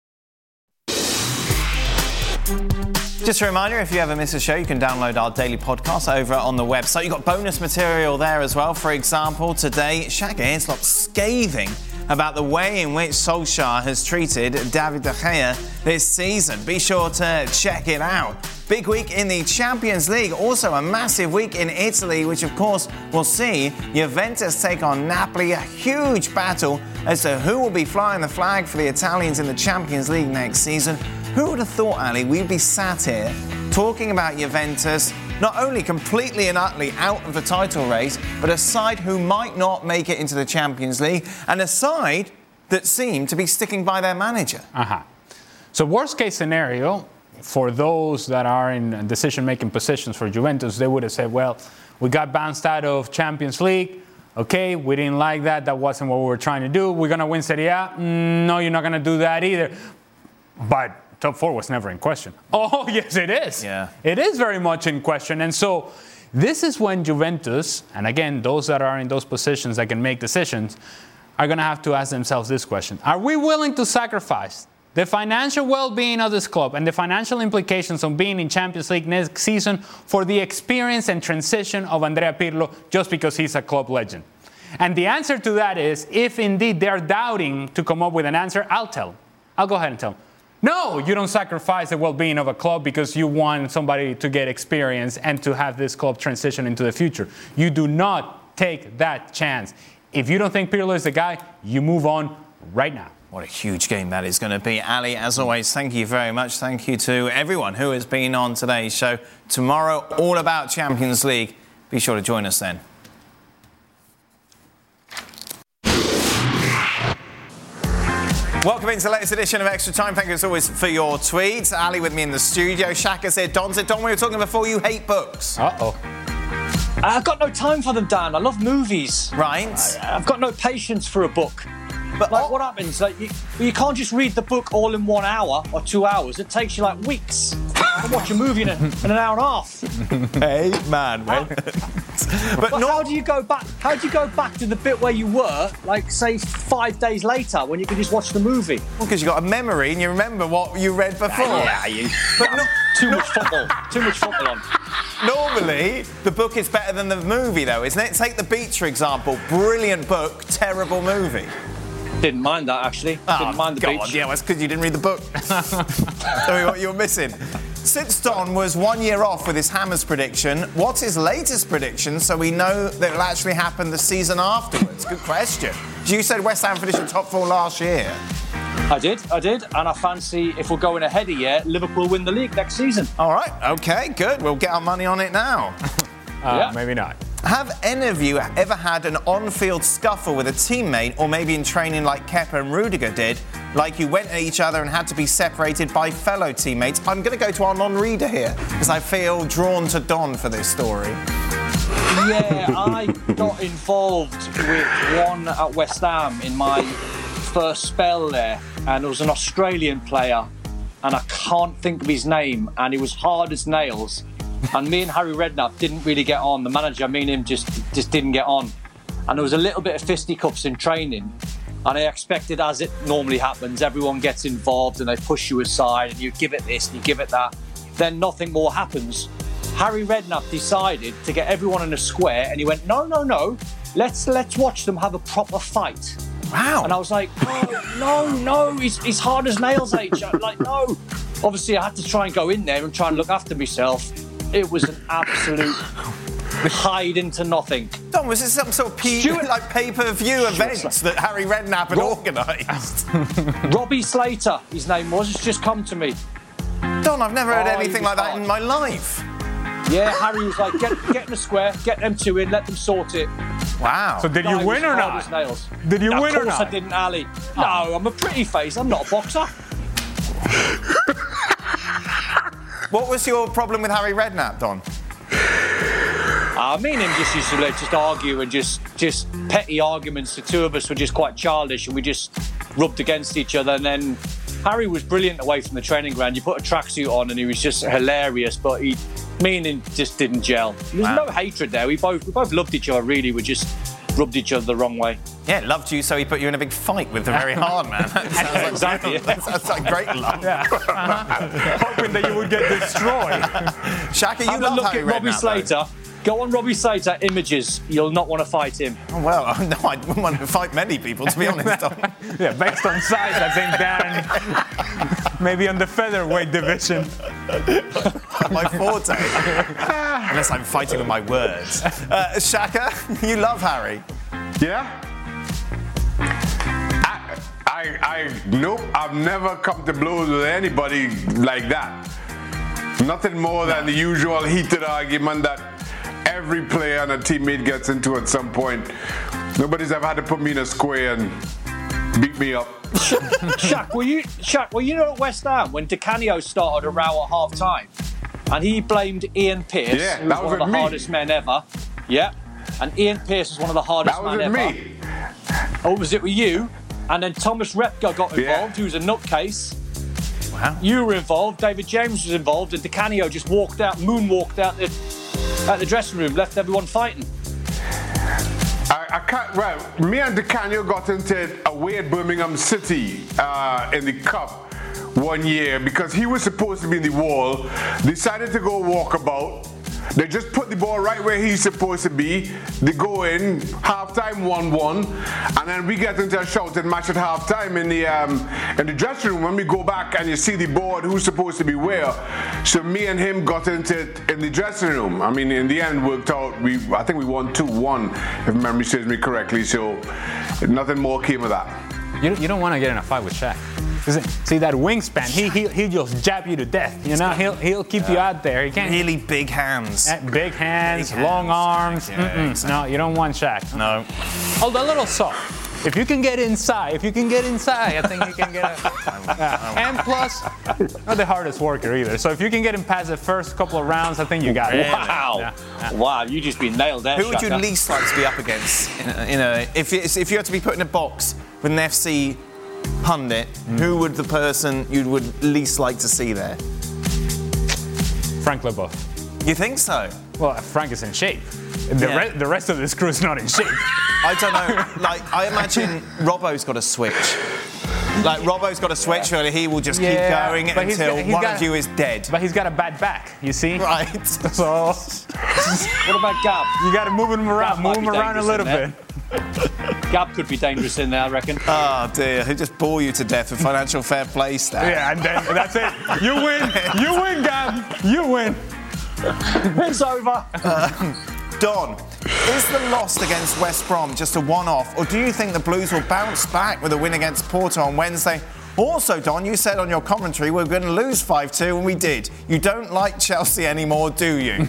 Just a reminder, if you ever miss a show, you can download our daily podcast over on the website. You've got bonus material there as well. For example, today, Shaq Hislop scathing about the way in which Solskjaer has treated David De Gea this season. Be sure to check it out. Big week in the Champions League. Also a massive week in Italy, which of course will see Juventus take on Napoli. A huge battle as to who will be flying the flag for the Italians in the Champions League next season. Who would have thought, Ali, we'd be sat here talking about Juventus, not only completely and utterly out of the title race, but a side who might not make it into the Champions League, and a side that seemed to be sticking by their manager. So worst case scenario, for those that are in decision-making positions for Juventus, they would have said, well, we got bounced out of Champions League. Okay, we didn't like that. That wasn't what we were trying to do. We're going to win Serie A. No, you're not going to do that either. But top four was never in question. Oh, yes, it is. Yeah. It is very much in question. And so this is when Juventus, and again, those that are in those positions that can make decisions, are going to have to ask themselves this question. Are we willing to sacrifice the financial well-being of this club and the financial implications of being in Champions League next season for the experience and transition of Andrea Pirlo just because he's a club legend? And the answer to that is, if indeed they're doubting to come up with an answer, I'll tell them. I'll go ahead and tell them. No, you don't sacrifice the well-being of a club because you want somebody to get experience and to have this club transition into the future. You do not take that chance. If you don't think Pirlo is the guy, you move on right now. What a huge game that is going to be. Ali, as always, thank you very much. Thank you to everyone who has been on today's show. Tomorrow, all about Champions League. Be sure to join us then. Welcome into the latest edition of Extra Time. Thank you as always for your tweets. Ali with me in the studio. Shaka's here. Don's here. Don, we were talking before, you hate books. Uh-oh. I've got no time for them, Dan. I love movies. Right. I've got no patience for a book. But like, what happens? Like, you can't just read the book all in 1 hour or 2 hours. It takes you like weeks. I can watch a movie in an hour and a half. Hey, man. But how do you go back? How do you go back to the bit where you were, like, say, 5 days later when you could just watch the movie? Well, because you got a memory and you remember what you read before. But too much football. Too much football on. Normally, the book is better than the movie, though, isn't it? Take The Beach, for example. Brilliant book, terrible movie. Didn't mind that, actually. Didn't mind The Beach. Yeah, that's because you didn't read the book. Tell me what you were missing. Since Don was 1 year off with his Hammers prediction, what's his latest prediction so we know that it'll actually happen the season afterwards? Good question. You said West Ham finished in top four last year. I did. And I fancy, if we're going ahead a year, Liverpool win the league next season. All right, okay, good. We'll get our money on it now. Maybe not. Have any of you ever had an on-field scuffle with a teammate, or maybe in training like Kepa and Rudiger did, like you went at each other and had to be separated by fellow teammates? I'm going to go to our non-reader here, because I feel drawn to Don for this story. Yeah, I got involved with one at West Ham in my first spell there, and it was an Australian player, and I can't think of his name, and he was hard as nails. And me and Harry Redknapp didn't really get on. The manager, me and him just didn't get on. And there was a little bit of fisticuffs in training. And I expected, as it normally happens, everyone gets involved and they push you aside and you give it this and you give it that. Then nothing more happens. Harry Redknapp decided to get everyone in a square and he went, no. Let's watch them have a proper fight. Wow. And I was like, no, he's hard as nails, H. I'm like, no. Obviously, I had to try and go in there and try and look after myself. It was an absolute hide into nothing. Don, was this some sort of pay-per-view event that Harry Redknapp had organised? Robbie Slater, his name was. It's just come to me. Don, I've never heard anything like that in my life. Yeah, Harry was like, get in the square, get them two in, let them sort it. Wow. So did you win or not? Did you win or not? Of course I didn't, Ali. No, I'm a pretty face. I'm not a boxer. What was your problem with Harry Redknapp, Don? Me and him just used to just argue and just petty arguments. The two of us were just quite childish and we just rubbed against each other. And then Harry was brilliant away from the training ground. You put a tracksuit on and he was just hilarious, but me and him just didn't gel. There's no hatred there. We both loved each other, really. We just rubbed each other the wrong way. Yeah, loved you, so he put you in a big fight with the very hard man. That sounds like exactly. That sounds like great love. Yeah. Hoping that you would get destroyed. Shaka, you Have love a look Harry at Robbie Redknapp, Slater. though. Go on Robbie Slater images. You'll not want to fight him. Oh, well, no, I wouldn't want to fight many people, to be honest. Yeah, based on size, I think Darren, maybe on the featherweight division. My forte. Unless I'm fighting with my words. Shaka, you love Harry. Yeah? Nope, I've never come to blows with anybody like that. Nothing more than the usual heated argument that every player and a teammate gets into at some point. Nobody's ever had to put me in a square and beat me up. Shaq, were you at West Ham when Di Canio started a row at half time? And he blamed Ian Pearce, who was one of the hardest men ever. Yeah. And Ian Pearce was one of the hardest men ever. That was me. Oh, was it with you? And then Thomas Repka got involved, who was a nutcase. Wow. You were involved, David James was involved, and Di Canio just moonwalked out the dressing room, left everyone fighting. I can't. Well, me and Di Canio got into it away at Birmingham City in the Cup one year because he was supposed to be in the wall, decided to go walkabout. They just put the ball right where he's supposed to be. They go in, halftime 1-1, and then we get into a shouted match at halftime in the dressing room. When we go back and you see the board, who's supposed to be where. So me and him got into it in the dressing room. I mean, in the end, worked out. I think we won 2-1, if memory serves me correctly. So nothing more came of that. You don't want to get in a fight with Shaq. See that wingspan? He'll just jab you to death. You know, he'll keep you out there. He can't. Really big hands. Big hands, long arms. Yeah, exactly. No, you don't want Shaq. No. Although a little soft. If you can get inside, I think you can get a. And plus, not the hardest worker either. So if you can get him past the first couple of rounds, I think you got it. Wow. Wow, you just been nailed there. Who would you least like to be up against? If you had to be put in a box with an FC pundit, who would the person you would least like to see there? Frank Leboeuf. You think so? Well, Frank is in shape. The rest of this crew is not in shape. I don't know. I imagine Robbo's got a switch. Robbo's got a switch where he will just keep going until one of you is dead. But he's got a bad back, you see? Right. So... What about Gab? You got to move him around. Move him around a little bit. Gab could be dangerous in there, I reckon. Oh dear, he'll just bore you to death with financial fair play stuff. Yeah, and then that's it. You win, Gab. You win. It's over. Don, is the loss against West Brom just a one-off, or do you think the Blues will bounce back with a win against Porto on Wednesday? Also, Don, you said on your commentary we're going to lose 5-2, and we did. You don't like Chelsea anymore, do you?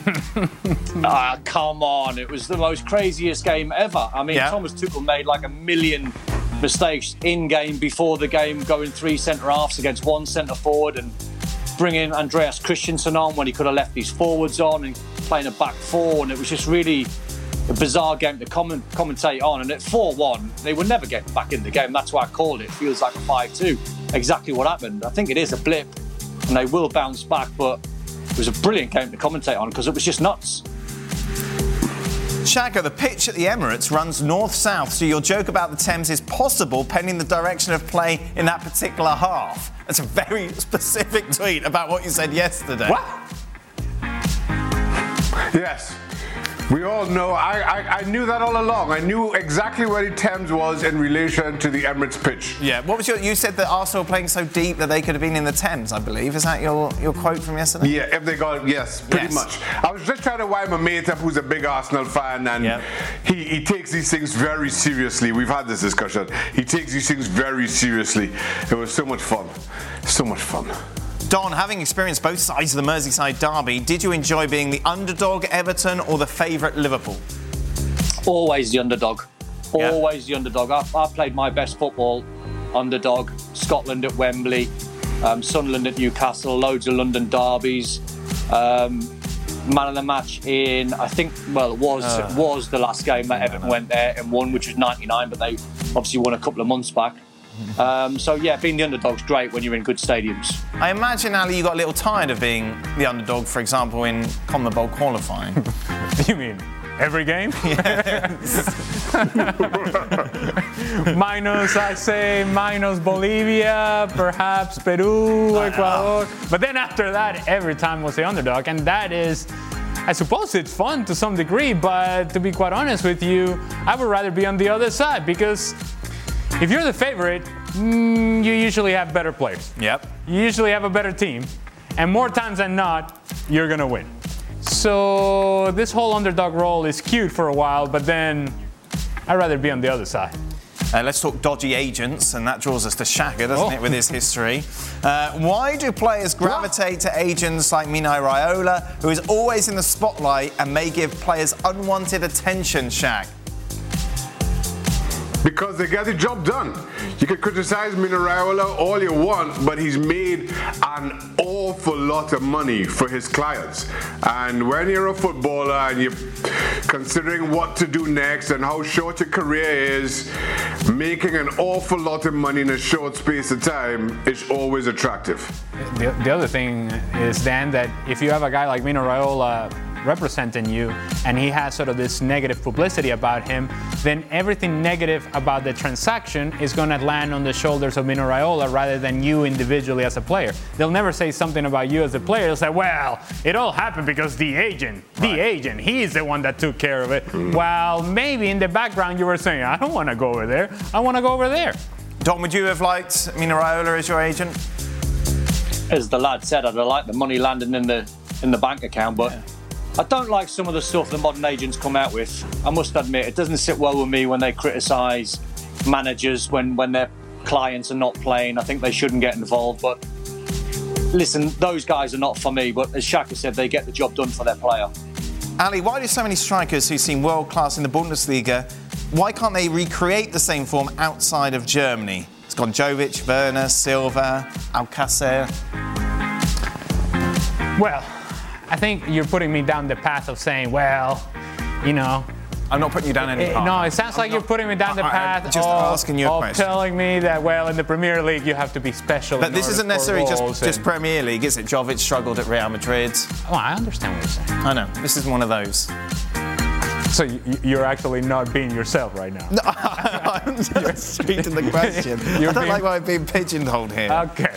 Come on. It was the most craziest game ever. I mean, Thomas Tuchel made like a million mistakes in-game, before the game, going 3 centre-halves against 1 centre-forward and bringing Andreas Christensen on when he could have left his forwards on and playing a back four. And it was just really a bizarre game to commentate on. And at 4-1, they would never get back in the game. That's why I called it. It feels like a 5-2. Exactly what happened. I think it is a blip and they will bounce back, but it was a brilliant game to commentate on because it was just nuts. Shaka, the pitch at the Emirates runs north-south, so your joke about the Thames is possible pending the direction of play in that particular half. That's a very specific tweet about what you said yesterday. What? Yes. We all know. I knew that all along. I knew exactly where the Thames was in relation to the Emirates pitch. Yeah. What was you said that Arsenal were playing so deep that they could have been in the Thames, I believe. Is that your quote from yesterday? Yeah, if they got pretty much. I was just trying to wind my mate up who's a big Arsenal fan, and he takes these things very seriously. We've had this discussion. He takes these things very seriously. It was so much fun. So much fun. Don, having experienced both sides of the Merseyside derby, did you enjoy being the underdog Everton or the favourite Liverpool? Always the underdog. Always the underdog. I played my best football underdog. Scotland at Wembley, Sunderland at Newcastle, loads of London derbies. Man of the match in, I think, it was the last game that Everton went there and won, which was 99, but they obviously won a couple of months back. Being the underdog's great when you're in good stadiums. I imagine, Ali, you got a little tired of being the underdog, for example, in CONMEBOL qualifying. You mean every game? minus Bolivia, perhaps Peru, Ecuador. But then after that, every time was the underdog. And that is, I suppose it's fun to some degree, but to be quite honest with you, I would rather be on the other side because if you're the favorite, you usually have better players. Yep. You usually have a better team. And more times than not, you're going to win. So this whole underdog role is cute for a while, but then I'd rather be on the other side. Let's talk dodgy agents, and that draws us to Xhaka, doesn't it, with his history. Why do players gravitate to agents like Mino Raiola, who is always in the spotlight and may give players unwanted attention, Shaq? Because they get the job done. You can criticize Mino Raiola all you want, but he's made an awful lot of money for his clients. And when you're a footballer and you're considering what to do next and how short your career is, making an awful lot of money in a short space of time is always attractive. The other thing is, Dan, that if you have a guy like Mino Raiola representing you and he has sort of this negative publicity about him, then everything negative about the transaction is going to land on the shoulders of Mino Raiola rather than you individually as a player. They'll never say something about you as a player. They'll say, well, it all happened because the agent, he's the one that took care of it. Well, maybe in the background you were saying, I don't want to go over there. I want to go over there. Don, would you have liked Mino Raiola as your agent? As the lad said, I'd have liked the money landing in the bank account, but I don't like some of the stuff that modern agents come out with. I must admit, it doesn't sit well with me when they criticise managers when their clients are not playing. I think they shouldn't get involved. But listen, those guys are not for me. But as Xhaka said, they get the job done for their player. Ali, why do so many strikers who seem world class in the Bundesliga, why can't they recreate the same form outside of Germany? It's gone Jovic, Werner, Silva, Alcacer. Well, I think you're putting me down the path of saying, well, you know. I'm not putting you down any path. No, it sounds like you're putting me down the path of telling me that, well, in the Premier League you have to be special. But this isn't necessarily just Premier League, is it? Jovic struggled at Real Madrid. Oh, I understand what you're saying. I know. This is one of those. So you're actually not being yourself right now? No, I'm just reading the question. I don't like why I'm being pigeonholed here. Okay.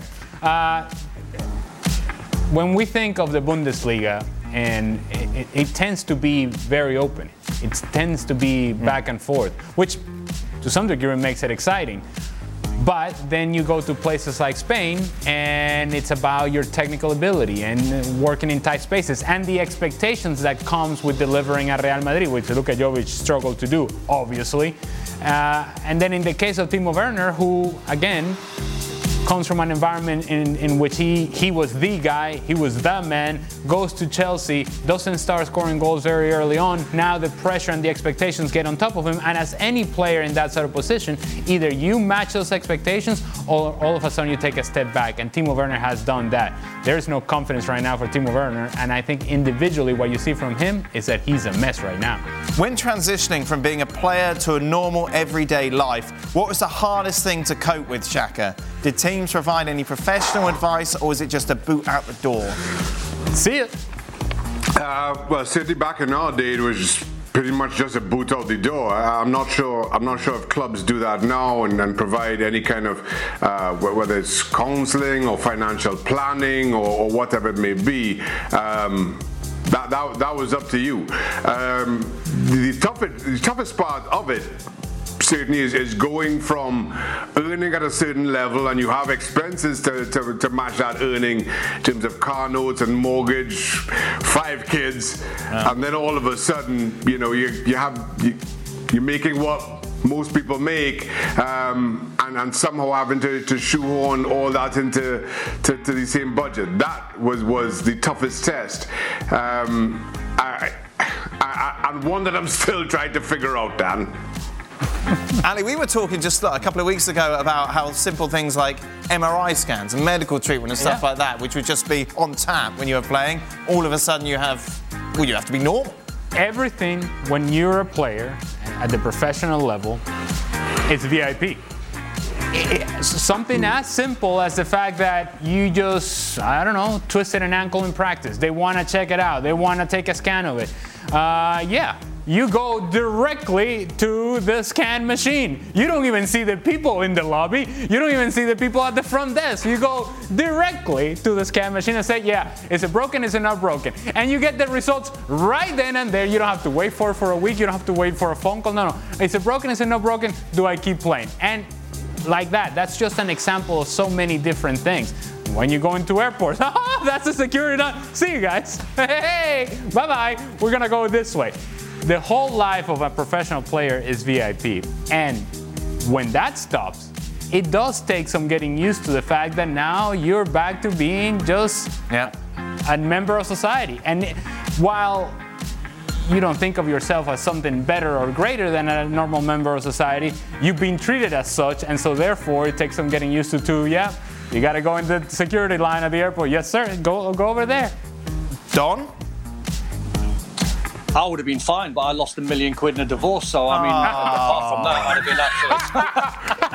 When we think of the Bundesliga, and it tends to be very open. It tends to be back and forth, which to some degree makes it exciting. But then you go to places like Spain, and it's about your technical ability and working in tight spaces and the expectations that comes with delivering at Real Madrid, which Luka Jovic struggled to do, obviously. And then in the case of Timo Werner, who, again, comes from an environment in which he was the guy, he was the man, goes to Chelsea, doesn't start scoring goals very early on. Now the pressure and the expectations get on top of him, and as any player in that sort of position, either you match those expectations or all of a sudden you take a step back, and Timo Werner has done that. There's no confidence right now for Timo Werner, and I think individually what you see from him is that he's a mess right now. When transitioning from being a player to a normal everyday life, what was the hardest thing to cope with, Xhaka? Did teams provide any professional advice, or was it just a boot out the door? See it. Well, City back in our day, it was pretty much just a boot out the door. I'm not sure if clubs do that now and provide any kind of whether it's counselling or financial planning or whatever it may be. that was up to you. The toughest part of it certainly is going from earning at a certain level, and you have expenses to match that earning in terms of car notes and mortgage, 5 kids, and then all of a sudden, you're making what most people make, and somehow having to shoehorn all that into the same budget. That was the toughest test, and one that I'm still trying to figure out, Dan. Ali, we were talking just a couple of weeks ago about how simple things like MRI scans and medical treatment and stuff like that, which would just be on tap when you were playing, all of a sudden you have to be normal. Everything, when you're a player at the professional level, is VIP. It's something as simple as the fact that you just, twisted an ankle in practice. They want to check it out. They want to take a scan of it. You go directly to the scan machine. You don't even see the people in the lobby. You don't even see the people at the front desk. You go directly to the scan machine and say, is it broken? Is it not broken? And you get the results right then and there. You don't have to wait for a week. You don't have to wait for a phone call. No. Is it broken? Is it not broken? Do I keep playing? And like that. That's just an example of so many different things. When you go into airports, that's the security done. See you guys. Hey, bye-bye. We're going to go this way. The whole life of a professional player is VIP. And when that stops, it does take some getting used to the fact that now you're back to being just a member of society. And while you don't think of yourself as something better or greater than a normal member of society, you've been treated as such, and so therefore it takes some getting used to you got to go in the security line at the airport. Yes, sir. Go over there. Don? I would have been fine, but I lost £1 million in a divorce, so I mean, apart from that, I'd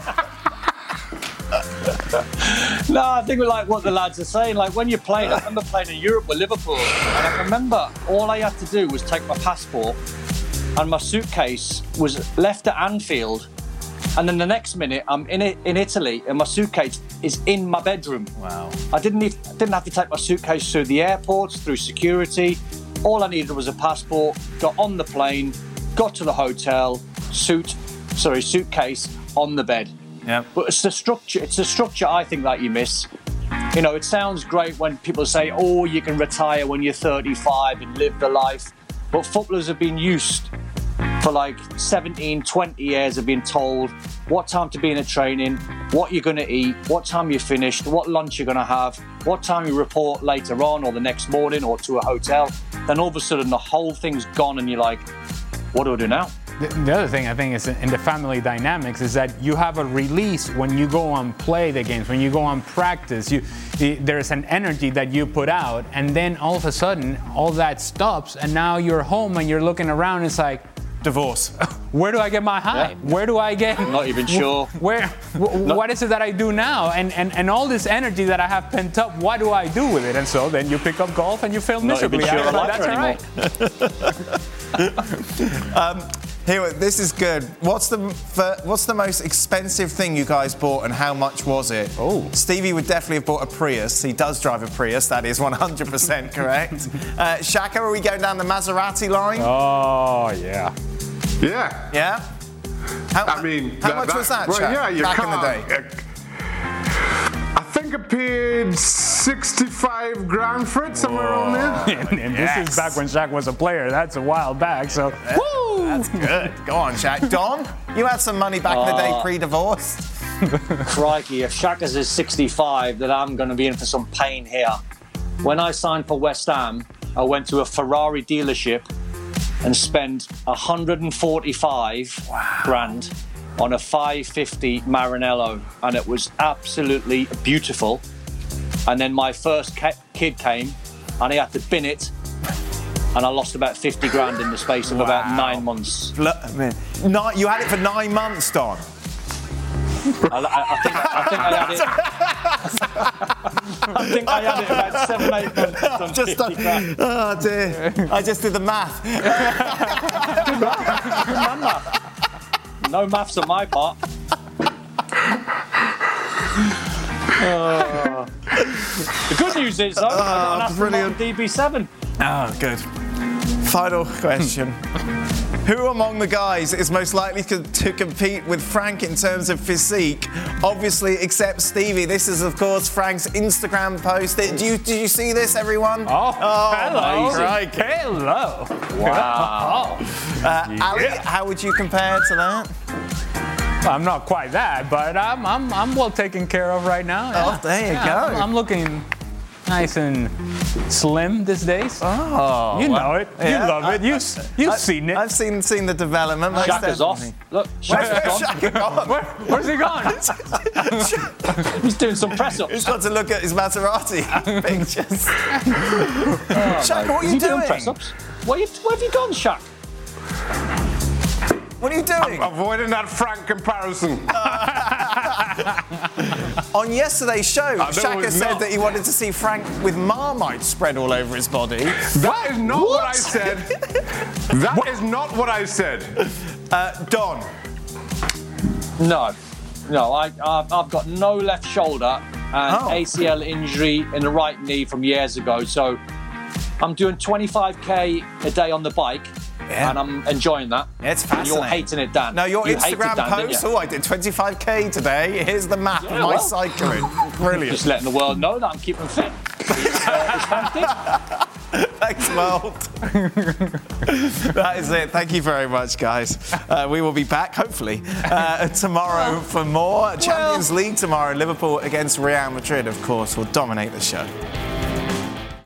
have been No, I think like what the lads are saying. Like when you're playing, I remember playing in Europe with Liverpool, and I remember all I had to do was take my passport, and my suitcase was left at Anfield, and then the next minute I'm in Italy, and my suitcase is in my bedroom. Wow! I didn't have to take my suitcase through the airports, through security. All I needed was a passport, got on the plane, got to the hotel, suitcase on the bed. Yeah. But it's the structure I think that you miss. It sounds great when people say, oh, you can retire when you're 35 and live the life. But footballers have been used for like 17, 20 years of being told what time to be in a training, what you're going to eat, what time you're finished, what lunch you're going to have, what time you report later on or the next morning or to a hotel. Then all of a sudden the whole thing's gone and you're like, what do I do now? The other thing I think is in the family dynamics is that you have a release when you go and play the games, when you go and practice. There's an energy that you put out, and then all of a sudden all that stops, and now you're home and you're looking around. And it's like divorce. Where do I get my high? Yeah. Where do I get? I'm not even sure. What is it that I do now? And all this energy that I have pent up, what do I do with it? And so then you pick up golf and you fail miserably. Not even sure That's all right. Here, this is good. What's the most expensive thing you guys bought, and how much was it? Oh, Stevie would definitely have bought a Prius. He does drive a Prius. That is 100% correct. Shaka, are we going down the Maserati line? Oh yeah. Yeah. Yeah. How much was that, Shaq, back in the day? I think I paid 65 grand for it, somewhere around there. And this is back when Shaq was a player. That's a while back. So. Woo! That's good. Go on, Shaq. Don, you had some money back in the day pre-divorce. Crikey, if Shaka's is 65, then I'm going to be in for some pain here. When I signed for West Ham, I went to a Ferrari dealership and spent 145 grand on a 550 Maranello, and it was absolutely beautiful. And then my first kid came, and I had to bin it, and I lost about 50 grand in the space of about 9 months. Look, man. You had it for 9 months, Don. I think I had it. I think I had it about 7, 8 months. Oh dear! I just did the math. No maths on my part. The good news is, though, I don't have to run DB7. Oh, good. Final question. Who among the guys is most likely to compete with Frank in terms of physique? Obviously, except Stevie. This is, of course, Frank's Instagram post. Did you see this, everyone? Oh, hello. Right. Hello. Wow. Ali, how would you compare to that? I'm not quite that, but I'm well taken care of right now. Yeah. Oh, there you go. I'm looking nice and slim these days. Oh, you know it. Yeah. You love it. You've seen it. I've seen the development. Shaka's off. Look, Shaka's gone. Where's he gone? He's doing some press-ups. He's got to look at his Maserati pictures. Shaka, what are you doing? Press-ups? Where have you gone, Shaq? What are you doing? I'm avoiding that Frank comparison. On yesterday's show, Shaka said that he wanted to see Frank with Marmite spread all over his body. That is not what I said. That is not what I said. Don. No, I've got no left shoulder and ACL injury in the right knee from years ago. So I'm doing 25k a day on the bike. Yeah. And I'm enjoying that. It's fascinating. You're hating it, Dan. No, your Instagram Dan, post. I did 25k today. Here's the map of my cycling. Brilliant. Just letting the world know that I'm keeping fit. It's fantastic. Thanks, world. That is it. Thank you very much, guys. We will be back, hopefully, tomorrow for more. Champions League tomorrow. Liverpool against Real Madrid, of course, will dominate the show.